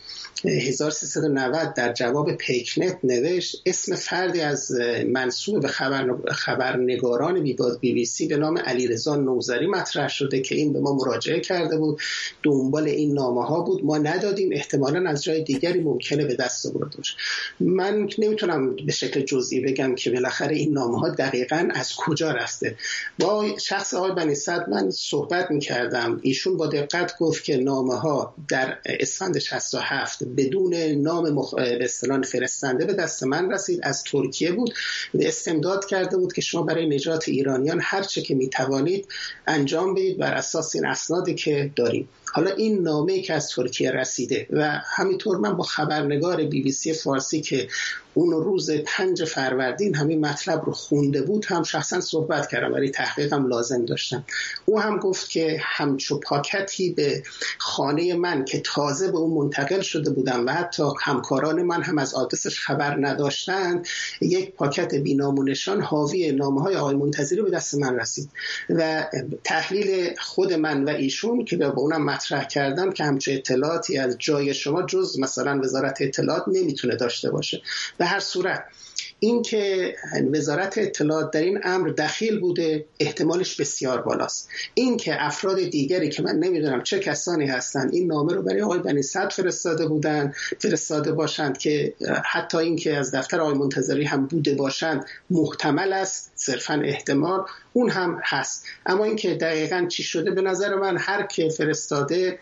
1390 در جواب پیکنت نوشت، اسم فردی از منسوب به خبرنگاران بی بی سی به نام علیرضا نوذری مطرح شده که این به ما مراجعه کرده بود، دنبال این نامه ها بود، ما ندادیم، احتمالاً از جای دیگری ممکنه به دست آورده باشه. من نمیتونم به شکل جزئی بگم که بالاخره این نامه ها دقیقاً از کجا رفته. با شخص آقای بنی صدر من صحبت میکردم، ایشون با دقت گفت که نامه ها در اسفند 67 بدون نام به اصطلاح فرستنده به دست من رسید، از ترکیه بود، استمداد کرده بود که شما برای نجات ایرانیان هر چه که میتوانید انجام بدید بر اساس این اسنادی که داریم. حالا این نامه‌ای که از ترکیه رسیده و همینطور من با خبرنگار بی بی سی فارسی که اون روز 5 فروردین همین مطلب رو خونده بود هم شخصا صحبت کردم، ولی تحقیقم لازم داشتم. او هم گفت که همچو پاکتی به خانه من که تازه به اون منتقل شده بودم و حتی همکاران من هم از آدرسش خبر نداشتن، یک پاکت بی‌نام و نشان حاوی نامه‌های آقای منتظری به دست من رسید و تحلیل خود من و ایشون که با اونم مطرح کردم که همچه اطلاعاتی از جای شما جز مثلا وزارت اطلاعات نمیتونه داشته باشه. به هر صورت این که وزارت اطلاعات در این امر دخیل بوده احتمالش بسیار بالاست. این که افراد دیگری که من نمیدونم چه کسانی هستند این نامه رو برای آقای بنی صدر فرستاده باشند که حتی این که از دفتر آقای منتظری هم بوده باشند محتمل است، صرفا احتمال اون هم هست. اما این که دقیقاً چی شده به نظر من هر که فرستاده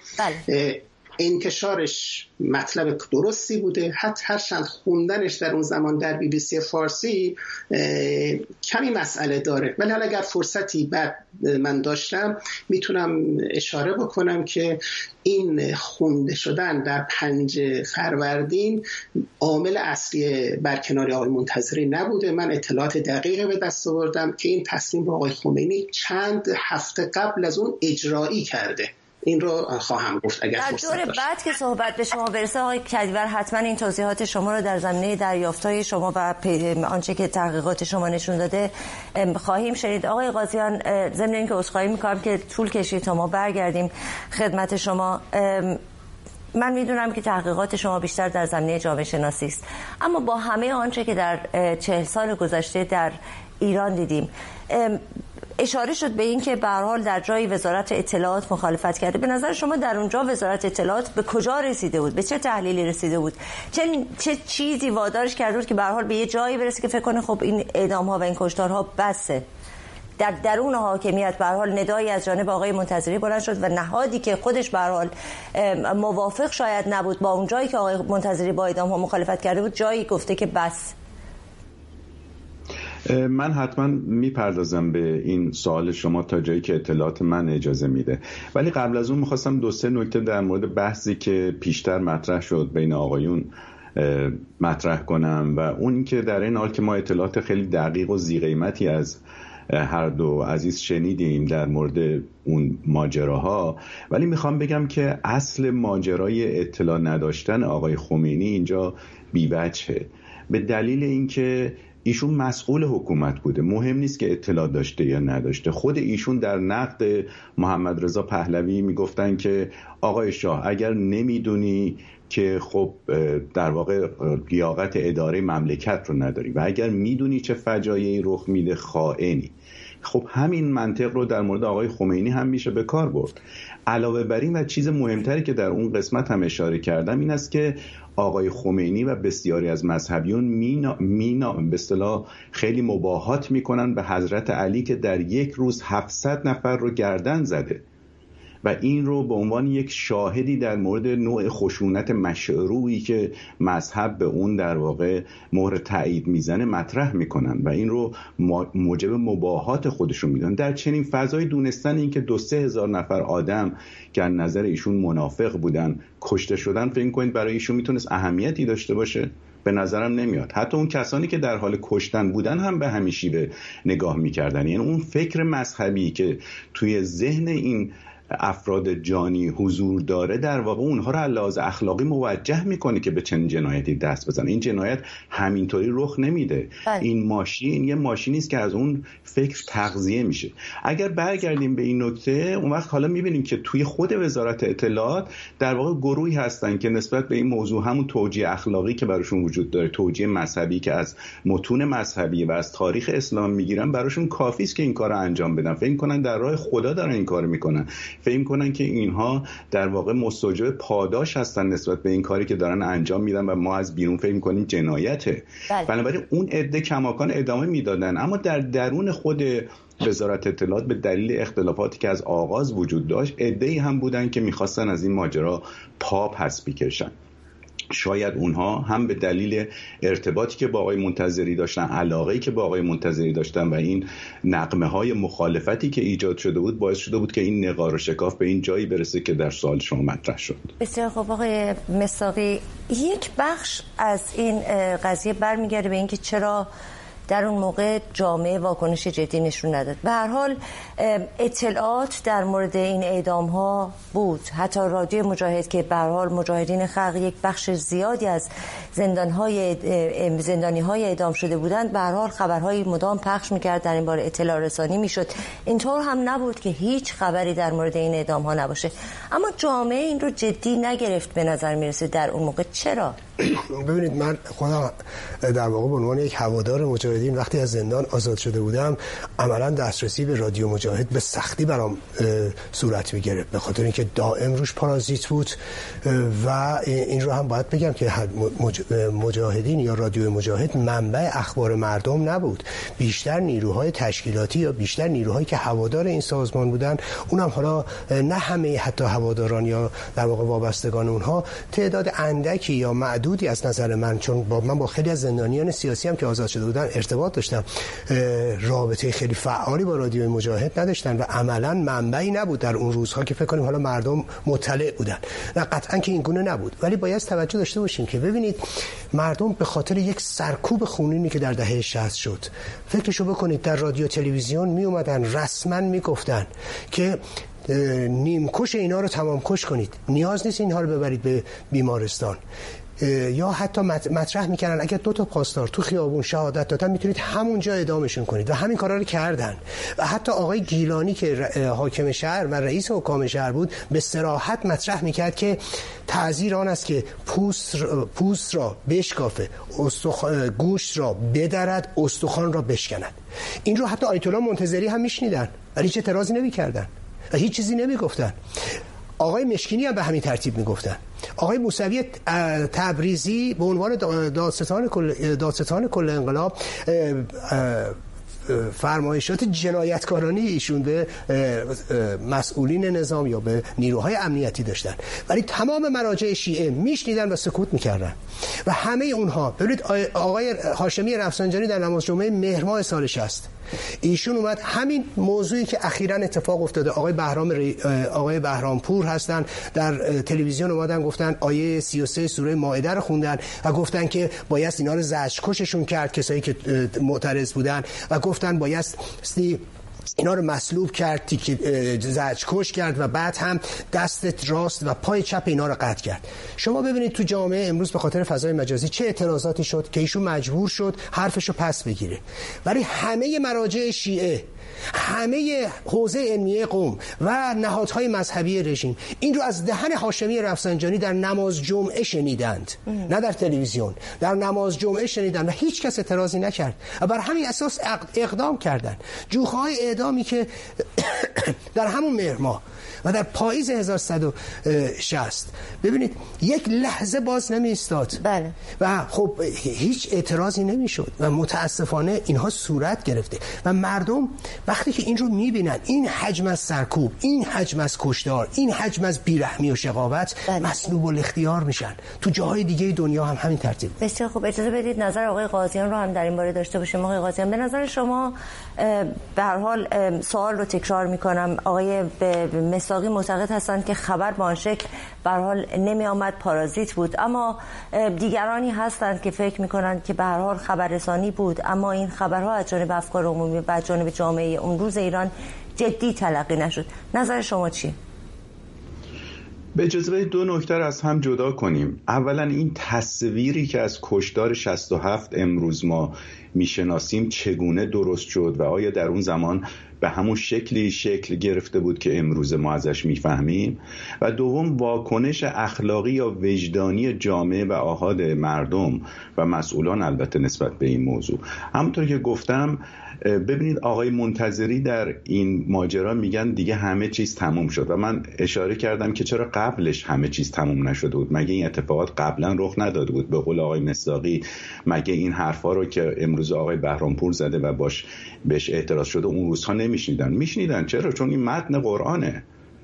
انتشارش مطلب درستی بوده، حتی هرچند خوندنش در اون زمان در بی بی سی فارسی کمی مسئله داره، ولی حالا اگر فرصتی بعد من داشتم میتونم اشاره بکنم که این خونده شدن در 5 فروردین عامل اصلی برکناری آقای منتظری نبوده. من اطلاعات دقیقی به دست آوردم که این تصمیم رو آقای خمینی چند هفته قبل از اون اجرایی کرده. این رو خواهم گفت اگر فرصت در دور بعد که صحبت به شما برسه آقای کدیور، حتما این توضیحات شما رو در زمینه دریافت‌های شما و آنچه که تحقیقات شما نشون داده خواهیم شنید. آقای قاضیان، ضمن اینکه عذرخواهی می‌کنم که طول کشید تا ما برگردیم خدمت شما، من میدونم که تحقیقات شما بیشتر در زمینه جامعه شناسی است، اما با همه آنچه که در 40 سال گذشته در ایران دیدیم، اشاره شد به این که به هر حال در جای وزارت اطلاعات مخالفت کرده. به نظر شما در اونجا وزارت اطلاعات به کجا رسیده بود؟ به چه تحلیلی رسیده بود؟ چه چیزی وادارش کرده بود که به هر حال به یه جایی برسه که فکر کنه خب این اعدام‌ها و این کشتارها بسه؟ در درون حاکمیت به هر حال ندایی از جانب آقای منتظری بلند شد و نهادی که خودش به هر حال موافق شاید نبود با اون جایی که آقای منتظری با اعدام‌ها مخالفت کرده بود، جایی گفته که بس. من حتما میپردازم به این سوال شما تا جایی که اطلاعات من اجازه میده، ولی قبل از اون میخواستم 2-3 نکته در مورد بحثی که پیشتر مطرح شد بین آقایون مطرح کنم و اون که در این حال که ما اطلاعات خیلی دقیق و ذی قیمتی از هر دو عزیز شنیدیم در مورد اون ماجراها، ولی میخوام بگم که اصل ماجرای اطلاع نداشتن آقای خمینی اینجا بی‌وجهه، به دلیل اینکه ایشون مسئول حکومت بوده. مهم نیست که اطلاع داشته یا نداشته. خود ایشون در نقد محمد رضا پهلوی میگفتن که آقای شاه اگر نمیدونی که خب در واقع لیاقت اداره مملکت رو نداری و اگر میدونی چه فجایعی رخ میده خائنی. خب همین منطق رو در مورد آقای خمینی هم میشه به کار برد. علاوه بر این و چیز مهمتری که در اون قسمت هم اشاره کردم این است که آقای خمینی و بسیاری از مذهبیون به اصطلاح خیلی مباهات میکنن به حضرت علی که در یک روز 700 نفر رو گردن زده و این رو به عنوان یک شاهدی در مورد نوع خشونت مشروعی که مذهب به اون در واقع مهر تایید میزنه مطرح میکنن و این رو موجب مباهات خودشون میدونن. در چنین فضای دونستن این که 2-3 هزار نفر آدم که از نظر ایشون منافق بودن کشته شدن، فکر کنید برای ایشون میتونست اهمیتی داشته باشه؟ به نظرم نمیاد. حتی اون کسانی که در حال کشتن بودن هم به همین شیوه نگاه میکردن. یعنی اون فکر مذهبی که توی ذهن این افراد جانی حضور داره در واقع اونها رو لحاظ اخلاقی موجه میکنه که به چنین جنایتی دست بزنن. این جنایت همینطوری رخ نمیده. این ماشین یه ماشینی است که از اون فکر تغذیه میشه. اگر برگردیم به این نکته، اون وقت حالا میبینیم که توی خود وزارت اطلاعات در واقع گروهی هستن که نسبت به این موضوع همون توجیه اخلاقی که براشون وجود داره، توجیه مذهبی که از متون مذهبی و از تاریخ اسلام میگیرن، براشون کافی است که این کارو انجام بدن. فکر میکنن در راه خدا دارن این کارو میکنن. فکر کنن که اینها در واقع مستوجب پاداش هستن نسبت به این کاری که دارن انجام میدن و ما از بیرون فکر میکنیم جنایته. بنابراین اون عده کماکان ادامه میدادن، اما در درون خود وزارت اطلاعات به دلیل اختلافاتی که از آغاز وجود داشت عده‌ای هم بودن که میخواستن از این ماجرا پا پس بکشن. شاید اونها هم به دلیل ارتباطی که با آقای منتظری داشتن، علاقه‌ای که با آقای منتظری داشتن و این نغمه‌های مخالفتی که ایجاد شده بود باعث شده بود که این نقار و شکاف به این جایی برسه که در سوال شما مطرح شد. بسیار خب آقای مصداقی، یک بخش از این قضیه برمیگرده به اینکه چرا در اون موقع جامعه واکنش جدی نشون نداد. به هر حال اطلاعات در مورد این اعدام ها بود. حتی رادیو مجاهد که به هر حال مجاهدین خلق یک بخش زیادی از زندانی های اعدام شده بودند، به هر حال خبرهای مدام پخش میکرد، در این باره اطلاع رسانی میشد. اینطور هم نبود که هیچ خبری در مورد این اعدام ها نباشه. اما جامعه این رو جدی نگرفت به نظر میرسه در اون موقع. چرا؟ ببینید، من خودم در واقع به عنوان یک هوادار مجاهدین وقتی از زندان آزاد شده بودم عملا دسترسی به رادیو مجاهد به سختی برام صورت می‌گرفت، به خاطر اینکه دائم روش پارازیت بود و این رو هم باید بگم که مجاهدین یا رادیو مجاهد منبع اخبار مردم نبود. بیشتر نیروهای تشکیلاتی یا بیشتر نیروهایی که هوادار این سازمان بودن، اونم حالا نه همه حتی هواداران یا در واقع وابستگان اونها، تعداد اندکی یا معدودی از نظر من، چون من با خیلی از زندانیان سیاسی هم که آزاد شده بودن ارتباط داشتم، رابطه خیلی فعالی با رادیو مجاهد نداشتن و عملا منبعی نبود در اون روزها که فکر کنیم حالا مردم مطلع بودن. نه، قطعا که این گونه نبود، ولی باید توجه داشته باشیم که ببینید مردم به خاطر یک سرکوب خونینی که در دهه 60 شد، فکرشو بکنید، در رادیو تلویزیون می اومدن رسما میگفتن که نیمکش اینا رو تمام کش کنید، نیاز نیست اینها رو ببرید به بیمارستان. یا حتی مطرح میکنن اگر 2 تا پاسدار تو خیابون شهادت دادن میتونید همونجا اعدامشون کنید و همین کارا رو کردن. و حتی آقای گیلانی که حاکم شهر و رئیس حکام شهر بود به صراحت مطرح میکرد که تعزیر آن است که پوست را بشکافه، گوشت را بدرد، استخوان را بشکند. این رو حتی آیت الله منتظری هم میشنیدن ولی هیچ اعتراضی نمیکردن و هیچ چیزی نمیگفتن. آقای مشکینی هم به همین ترتیب میگفتن. آقای موسوی تبریزی به عنوان دادستان کل انقلاب فرمایشات جنایتکارانه ایشون به مسئولین نظام یا به نیروهای امنیتی داشتن، ولی تمام مراجع شیعه میشنیدن و سکوت میکردن. و همه اونها. ببینید آقای هاشمی رفسنجانی در نماز جمعه مهر ماه سال 60 ایشون اومد همین موضوعی که اخیراً اتفاق افتاده، آقای بهرامپور هستن در تلویزیون اومدن گفتن آیه 33 سوره مائده رو خوندن و گفتن که باید اینا رو زجرکششون کرد، کسایی که معترض بودن، و گفتن باید اینا رو مصلوب کرد، زجرکش کرد و بعد هم دست راست و پای چپ اینا رو قطع کرد. شما ببینید تو جامعه امروز به خاطر فضای مجازی چه اعتراضاتی شد که ایشون مجبور شد حرفشو پس بگیره. ولی همه مراجع شیعه، همه حوزه علمیه قم و نهادهای مذهبی رژیم این رو از دهن هاشمی رفسنجانی در نماز جمعه شنیدند، نه در تلویزیون، در نماز جمعه شنیدند و هیچ کس اعتراضی نکرد و بر همین اساس اقدام کردند. جوخه‌های اعدامی که در همون مهر ماه و در پاییز 1160 ببینید یک لحظه باز نمی ایستاد. بله. و خب هیچ اعتراضی نمیشد و متاسفانه اینها صورت گرفته و مردم وقتی که این رو میبینن، این حجم از سرکوب، این حجم از کشتار، این حجم از بیرحمی و شقاوت، مسلوب الاختیار میشن. تو جاهای دیگه دنیا هم همین ترتیب. بسیار خوب، اجازه بدید نظر آقای قاضیان رو هم در این باره داشته باشیم. آقای قاضیان، به نظر شما، به هر حال سوال رو تکرار میکنم، آقای مساقی معتقد هستند که خبر به آن شکل به هر حال نمی آمد، پارازیت بود، اما دیگرانی هستند که فکر میکنند که به هر حال خبررسانی بود، اما این خبرها از جانب افکار عمومی و از جانب جامعه اون روز ایران جدی تلقی نشد. نظر شما چیه؟ به اجازه دو نکته از هم جدا کنیم. اولا این تصویری که از کشتار 67 امروز ما میشناسیم چگونه درست شد و آیا در اون زمان به همون شکل گرفته بود که امروز ما ازش میفهمیم؟ و دوم واکنش اخلاقی یا وجدانی جامعه و آحاد مردم و مسئولان البته نسبت به این موضوع. همونطور که گفتم، ببینید آقای منتظری در این ماجرا میگن دیگه همه چیز تموم شد و من اشاره کردم که چرا قبلش همه چیز تموم نشده بود؟ مگه این اتفاقات قبلا رخ نداده بود؟ به قول آقای مساقی مگه این حرفا رو که امروز آقای بهرامپور زده و بهش اعتراض شده اون روزها میشنیدن؟ چرا؟ چون این متن قرآنه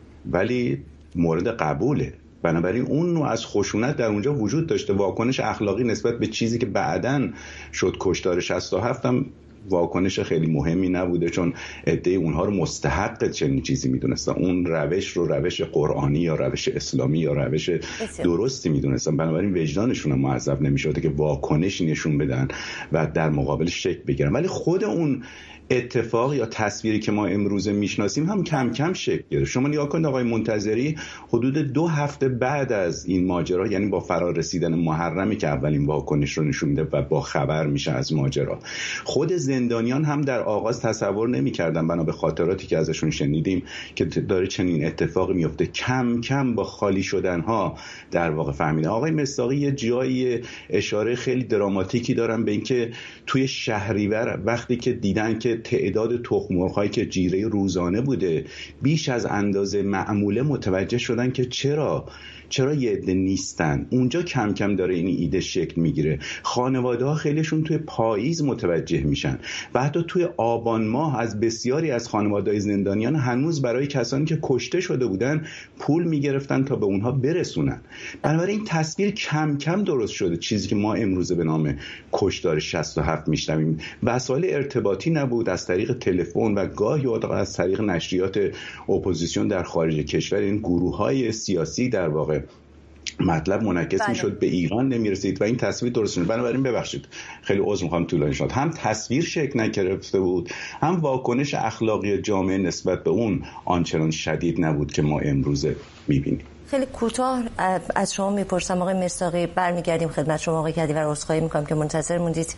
ولی مورد قبوله. بنابراین اون نوع از خشونت در اونجا وجود داشته. واکنش اخلاقی نسبت به چیزی که بعداً شد کشتار 67 هم واکنش خیلی مهمی نبوده، چون عده اونها رو مستحق چنین چیزی میدونستن. اون روش رو روش قرآنی یا روش اسلامی یا روش درستی میدونستن، بنابراین وجدانشون معذب نمیشده که واکنشی نشون بدن و در مقابلش شک بگیرن. ولی خود اون اتفاق یا تصویری که ما امروز میشناسیم هم کم کم شکل گرفت. شما نگاه کنید آقای منتظری حدود 2 هفته بعد از این ماجرا، یعنی با فرا رسیدن محرمی که اولین واکنش رو نشون میده و با خبر میشه از ماجرا، خود زندانیان هم در آغاز تصور نمی‌کردن بنا به خاطراتی که ازشون شنیدیم که داره چنین اتفاقی میفته. کم کم با خالی شدنها در واقع فهمیدن. آقای مساقی یه جایی اشاره خیلی دراماتیکی دارن به اینکه توی شهریور وقتی که دیدن که تعداد تخم‌مرغ‌هایی که جیره روزانه بوده بیش از اندازه معموله، متوجه شدن که چرا یه عده نیستن. اونجا کم کم داره این ایده شکل میگیره. خانواده‌ها خیلیشون توی پاییز متوجه میشن و حتی توی آبان ماه از بسیاری از خانواده‌های زندانیان هنوز برای کسانی که کشته شده بودن پول میگرفتن تا به اونها برسونن. بنابراین این تصویر کم کم درست شده. چیزی که ما امروز به نام کشتار 67 میشنویم، وسایل ارتباطی نبود، از طریق تلفن و گاهی اوقات از طریق نشریات اپوزیسیون در خارج کشور این گروه‌های سیاسی در واقع مطلب منعکس میشد به ایران نمیرسید و این تصویر درست شد. بنابراین ببخشید خیلی عذر میخوام طولانی شد. هم تصویر شکل نگرفته بود، هم واکنش اخلاقی جامعه نسبت به اون آنچنان شدید نبود که ما امروز میبینیم. خیلی کوتاه از شما میپرسم آقای مساقی، برمیگردیم خدمت شما آقای کدیور، عذرخواهی میکنم که منتظر موندید.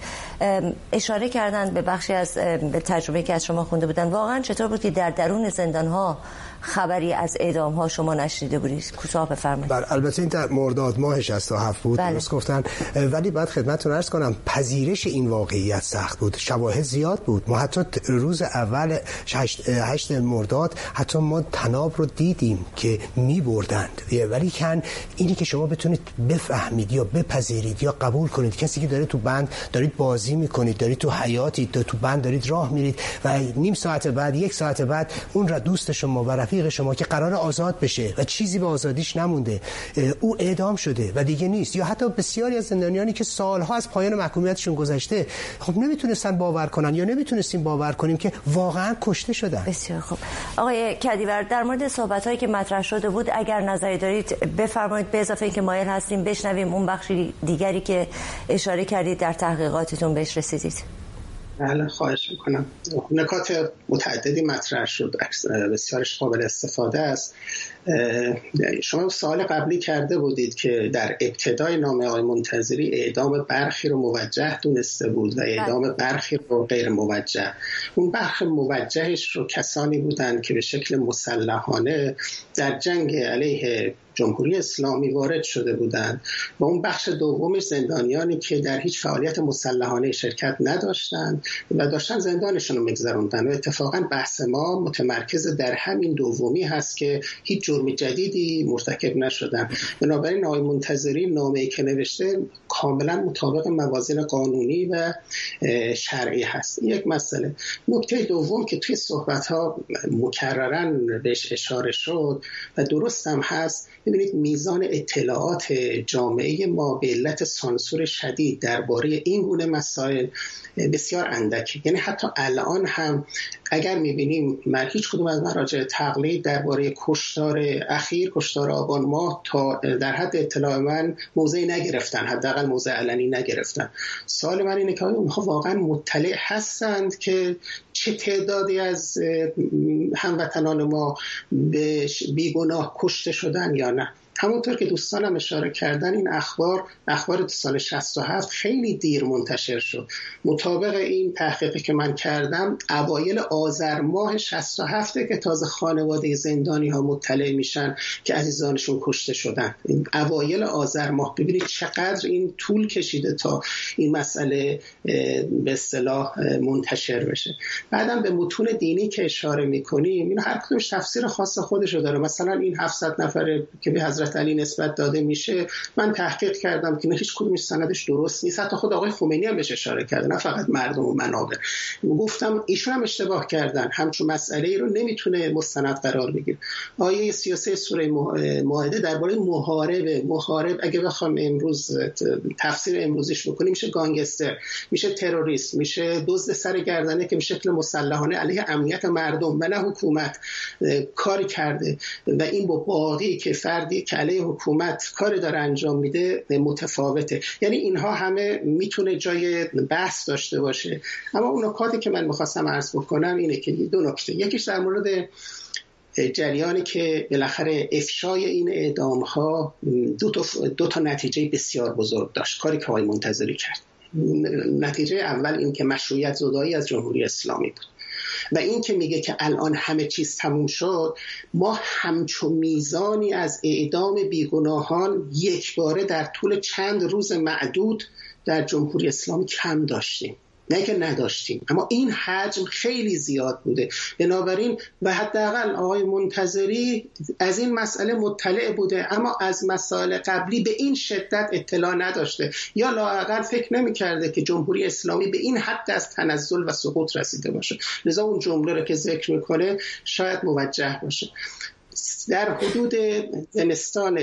اشاره کردن به بخشی از تجربه که از شما خونده بودن. واقعا چطور بود که در درون زندان‌ها خبری از اعدام‌ها شما نشنیده بودید؟ کوتاه بفرمایید. البته این در مرداد ماه 67 بود، درست گفتن، ولی بعد خدمتتون عرض کنم پذیرش این واقعیت سخت بود. شواهد زیاد بود. ما حتی روز اول 8 مرداد حتی ما طناب رو دیدیم که می‌بردند، ولی اینی که شما بتونید بفهمید یا بپذیرید یا قبول کنید کسی که داره تو بند دارید بازی می‌کنید، دارید تو حیاتی تو بند دارید راه میرید و نیم ساعت بعد 1 ساعت بعد اون را دوست شما و رفیق شما که قرار آزاد بشه و چیزی به آزادیش نمونده، او اعدام شده و دیگه نیست، یا حتی بسیاری از زندانیانی که سالها از پایان محکومیتشون گذشته، خب نمیتونستن باور کنن یا نمیتونستیم باور کنیم که واقعا کشته شدن. بسیار خوب. آقای کدیور، در مورد صحبت‌هایی که مطرح شده بود اگر نظری دارید بفرمایید، به اضافه اینکه مایل هستیم بشنویم اون بخش دیگری که اشاره کردید در تحقیقاتتون بهش رسیدید. بله، خواهش میکنم. نکات متعددی مطرح شد، بسیارش قابل استفاده است. شما سوال قبلی کرده بودید که در ابتدای نامه آقای منتظری اعدام برخی رو موجه دونسته بود و اعدام برخی رو غیر موجه. اون برخی موجهش رو کسانی بودند که به شکل مسلحانه در جنگ علیه جمهوری اسلامی وارد شده بودند و اون بخش دومش زندانیانی که در هیچ فعالیت مسلحانه شرکت نداشتند و داشتن زندانشون رو می‌گذروندن. و اتفاقا بحث ما متمرکز در همین دومی هست که هیچ جرم جدیدی مرتکب نشدن. بنابراین آقای منتظری نامه‌ای که نوشته کاملا مطابق موازین قانونی و شرعی هست. یک مسئله. نکته دوم که توی صحبت‌ها مکرراً بهش اشاره شد و درست هم هست، ببینید میزان اطلاعات جامعه ما به علت سانسور شدید درباره این گونه مسائل بسیار اندکه. یعنی حتی الان هم اگر می‌بینیم هیچ کدوم از مراجع تقلید درباره کشتار آبان ماه تا در حد اطلاع من موضعی نگرفتن، حداقل موضع علنی نگرفتن. سوال من اینه که اونها واقعا مطلع هستند که چه تعدادی از هموطنان ما به بیگناه کشته شدن یا نه؟ همونطور که دوستانم اشاره کردن این اخبار سال 67 خیلی دیر منتشر شد. مطابق این تحقیقی که من کردم اوایل آذر ماه 67 که تازه خانواده زندانی ها مطلع میشن که عزیزانشون کشته شدن. اوایل آذر ماه. ببینید چقدر این طول کشیده تا این مسئله به اصطلاح منتشر بشه. بعدم به متون دینی که اشاره میکنیم، این هر کدومش تفسیر خاص خودشو داره. مثلا این 700 نفر که به حضرت علی نسبت داده میشه، من تحقیق کردم که هیچ کدومش سندش درست نیست. حتی خود آقای خمینی هم بهش اشاره کرده، نه فقط مردم و منابر. گفتم ایشون هم اشتباه کردن، همچون مسئله رو نمیتونه مستند قرار بگیره. آیه 33 سوره مائده درباره محارب اگه بخوام امروز تفسیر امروزیش بکنیم، میشه گانگستر، میشه تروریست، میشه دزد سرگردنه که به شکل مسلحانه علیه امنیت مردم و نه حکومت کاری کرده و این با باقی که فردی که علیه حکومت کاری داره انجام میده متفاوته. یعنی اینها همه میتونه جای بحث داشته باشه. اما اون نکاتی که من میخواستم عرض بکنم اینه که دو نکته. یکیش در مورد جریانی که بالاخره افشای این اعدام ها دو تا نتیجه بسیار بزرگ داشت، کاری که آقای منتظری کرد. نتیجه اول این که مشروعیت زدایی از جمهوری اسلامی بود و این که میگه که الان همه چیز تموم شد. ما همچون میزانی از اعدام بیگناهان یک باره در طول چند روز معدود در جمهوری اسلامی کم داشتیم، نه که نداشتیم، اما این حجم خیلی زیاد بوده. بنابراین و حداقل آقای منتظری از این مسئله مطلع بوده، اما از مسائل قبلی به این شدت اطلاع نداشته یا لااقل فکر نمی‌کرده که جمهوری اسلامی به این حد از تنزل و سقوط رسیده باشه. لذا اون جمله رو که ذکر میکنه شاید موجه باشه. در حدود زمستان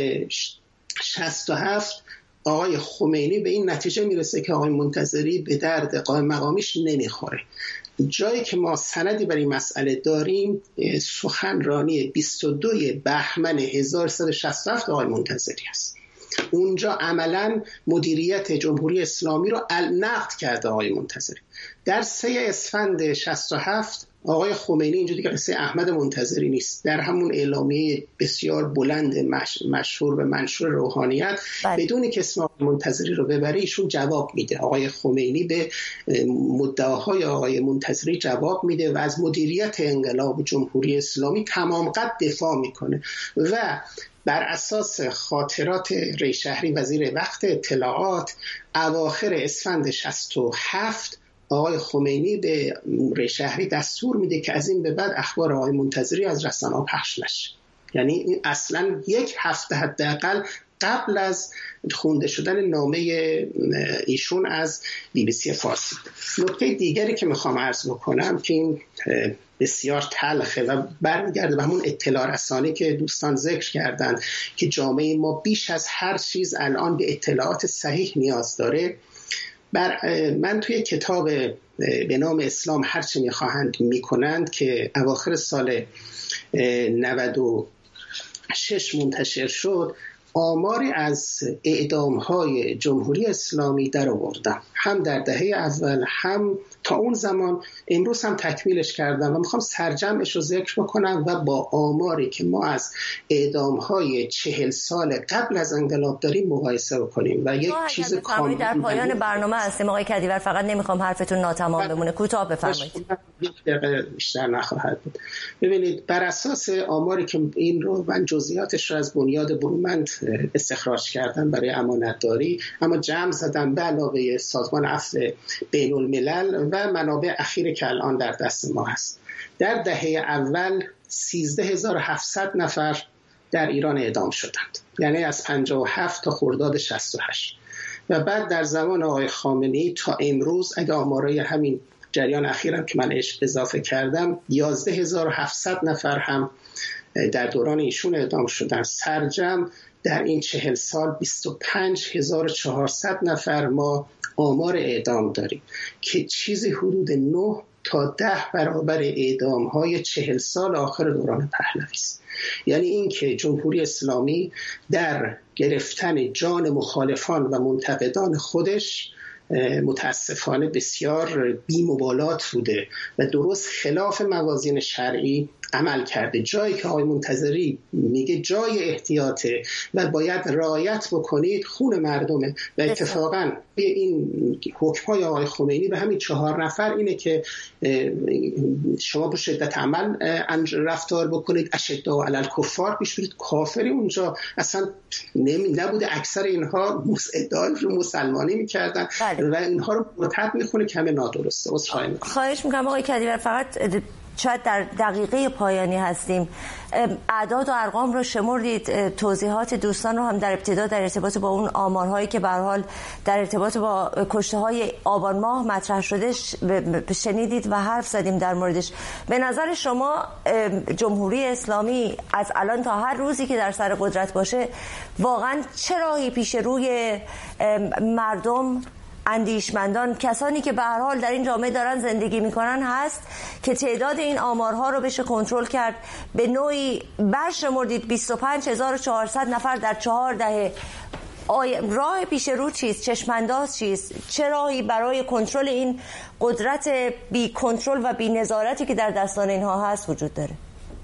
67 آقای خمینی به این نتیجه میرسه که آقای منتظری به درد قائم مقامیش نمیخوره. جایی که ما سندی برای مسئله داریم سخنرانی 22 بهمن 1167 آقای منتظری است. اونجا عملاً مدیریت جمهوری اسلامی رو نقد کرده آقای منتظری. در 3 اسفند 67 آقای خمینی، اینجا دیگه قصه احمد منتظری نیست، در همون اعلامیه بسیار بلند مشهور و منشور روحانیت بدونی که اسم آقای منتظری رو ببره ایشون جواب میده. آقای خمینی به مدعاهای آقای منتظری جواب میده و از مدیریت انقلاب جمهوری اسلامی تمام قد دفاع میکنه و بر اساس خاطرات ریشهری وزیر وقت اطلاعات اواخر اسفند 67 آقای خمینی به ریشهری دستور میده که از این به بعد اخبار آقای منتظری از رسانه‌ها پخش نشه. یعنی اصلا یک هفته حداقل قبل از خونده شدن نامه ایشون از BBC فارسی. نکته دیگری که میخوام عرض بکنم که این بسیار تلخه و برمیگرده به همون اطلاع رسانی که دوستان ذکر کردن که جامعه ما بیش از هر چیز الان به اطلاعات صحیح نیاز داره. من توی کتاب به نام اسلام هرچه میخواهند میکنند که اواخر سال 96 منتشر شد، آماری از اعدام‌های جمهوری اسلامی در آوردم، هم در دهه اول هم تا اون زمان، امروز هم تکمیلش کردم و میخوام سرجمعش رو ذکر بکنم و با آماری که ما از اعدام‌های 40 سال قبل از انقلاب داریم مقایسه بکنیم و یک چیز کامل. در پایان برنامه هستیم آقای کدیور، فقط نمیخوام حرفتون ناتمام بمونه، کوتاه بفرمایید. یک دقیقه بیشتر نخواهد بود. ببینید، بر اساس آماری که این رو من جزئیاتش رو از بنیاد برومند استخراج کردم برای امانتداری، اما جمع زدم به علاوه سازمان عفو بین الملل و منابع اخیر که الان در دست ما هست. در دهه اول 13700 نفر در ایران اعدام شدند، یعنی از 57 تا خرداد 68. و بعد در زمان آقای خامنه‌ای تا امروز، اگه آمارای همین جریان اخیرم که من اضافه کردم، 11700 نفر هم در دوران ایشون اعدام شدن. سرجم در این 40 سال 25400 نفر ما آمار اعدام داریم که چیزی حدود 9 تا 10 برابر اعدام‌های 40 سال آخر دوران پهلوی است. یعنی این که جمهوری اسلامی در گرفتن جان مخالفان و منتقدان خودش متاسفانه بسیار بی‌مبالات بوده و درست خلاف موازین شرعی عمل کرده. جایی که آقای منتظری میگه جای احتیاطه و باید رعایت بکنید، خون مردمه. و اتفاقا این حکم‌های آقای خمینی به همین 4 نفر اینه که شما با شدت عمل رفتار بکنید، اشداء علی الکفار پیش برید. کافری اونجا اصلا نبوده، اکثر اینها ادعای مسلمانی میکردن و اینها رو مرتب میخونه که همه نادرسته. خواهش میکنم آقای کدیور، فقط شاید در دقیقه پایانی هستیم، اعداد و ارقام رو شمردید، توضیحات دوستان رو هم در ابتدا در ارتباط با اون آمارهایی که به هر حال در ارتباط با کشته‌های آبان ماه مطرح شده شنیدید و حرف زدیم در موردش. به نظر شما جمهوری اسلامی از الان تا هر روزی که در سر قدرت باشه واقعا چه راهی پیش روی مردم، اندیشمندان، کسانی که به هر حال در این جامعه دارن زندگی میکنن هست که تعداد این آمارها رو بشه کنترل کرد؟ به نوعی برشمردید 25400 نفر در 4 دهه. راه پیش رو چیست؟ چشمانداز چیست؟ چه راهی برای کنترل این قدرت بی کنترل و بی نظارتی که در دستان اینها هست وجود داره؟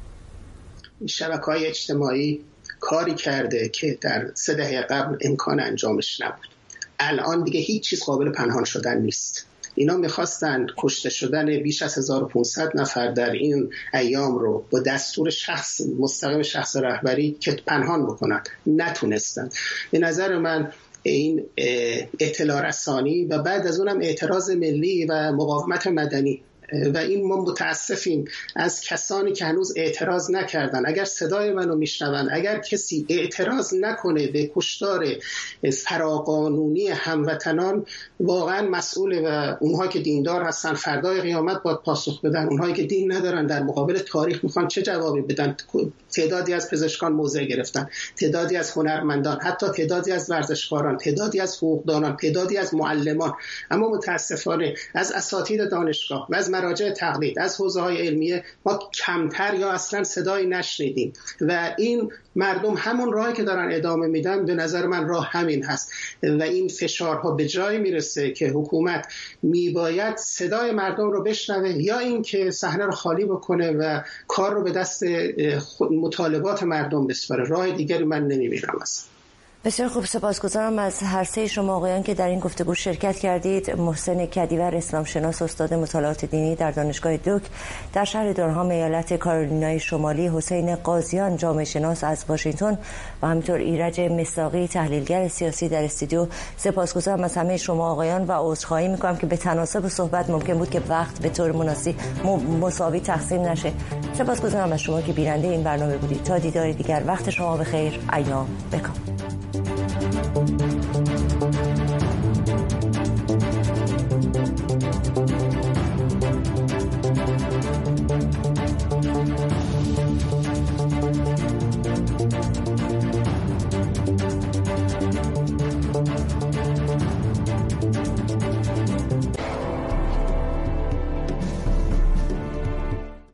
شبکه‌های اجتماعی کاری کرده که در 3 دهه قبل امکان انجامش نبود. الان دیگه هیچ چیز قابل پنهان شدن نیست. اینا میخواستن کشته شدن بیش از 1500 نفر در این ایام رو با دستور مستقیم شخص رهبری که پنهان بکنن، نتونستن. به نظر من این اطلاع رسانی و بعد از اونم اعتراض ملی و مقاومت مدنی و این ما متاسفیم از کسانی که هنوز اعتراض نکردن. اگر صدای منو میشنون، اگر کسی اعتراض نکنه به کشتار فراقانونی هموطنان، واقعا مسئوله و اونها که دیندار هستن فردای قیامت باید پاسخ بدن. اونهایی که دین ندارن در مقابل تاریخ میخوان چه جوابی بدن؟ تعدادی از پزشکان موضع گرفتن، تعدادی از هنرمندان، حتی تعدادی از ورزشکاران، تعدادی از حقوقدانان، تعدادی از معلمان، اما متاسفانه از اساتید دانشگاه و از مراجع تقلید، از حوزه‌های علمیه ما کمتر یا اصلا صدایی نشنیدیم و این مردم همون راهی که دارن ادامه میدن به نظر من راه همین هست و این فشارها به جای میرسه که حکومت میباید صدای مردم رو بشنوه یا این که صحنه رو خالی بکنه و کار رو به دست مطالبات مردم بسپاره. راه دیگری من نمیبینم اصلا. بسیار خوب، سپاسگزارم از هر سه شما آقایان که در این گفتگو شرکت کردید. محسن کدیور، اسلام شناس، استاد مطالعات دینی در دانشگاه دوک در شهر دورهام ایالت کارولینای شمالی، حسین قاضیان، جامعه شناس از واشنگتن و همینطور ایرج مصداقی، تحلیلگر سیاسی در استودیو. سپاسگزارم از همه شما آقایان و عذرخواهی میکنم که به تناسب صحبت ممکن بود که وقت به طور مساوی تقسیم نشه. سپاسگزارم از شما که بیننده این برنامه بودید. تا دیدار دیگر، وقت شما بخیر، ایام بکام.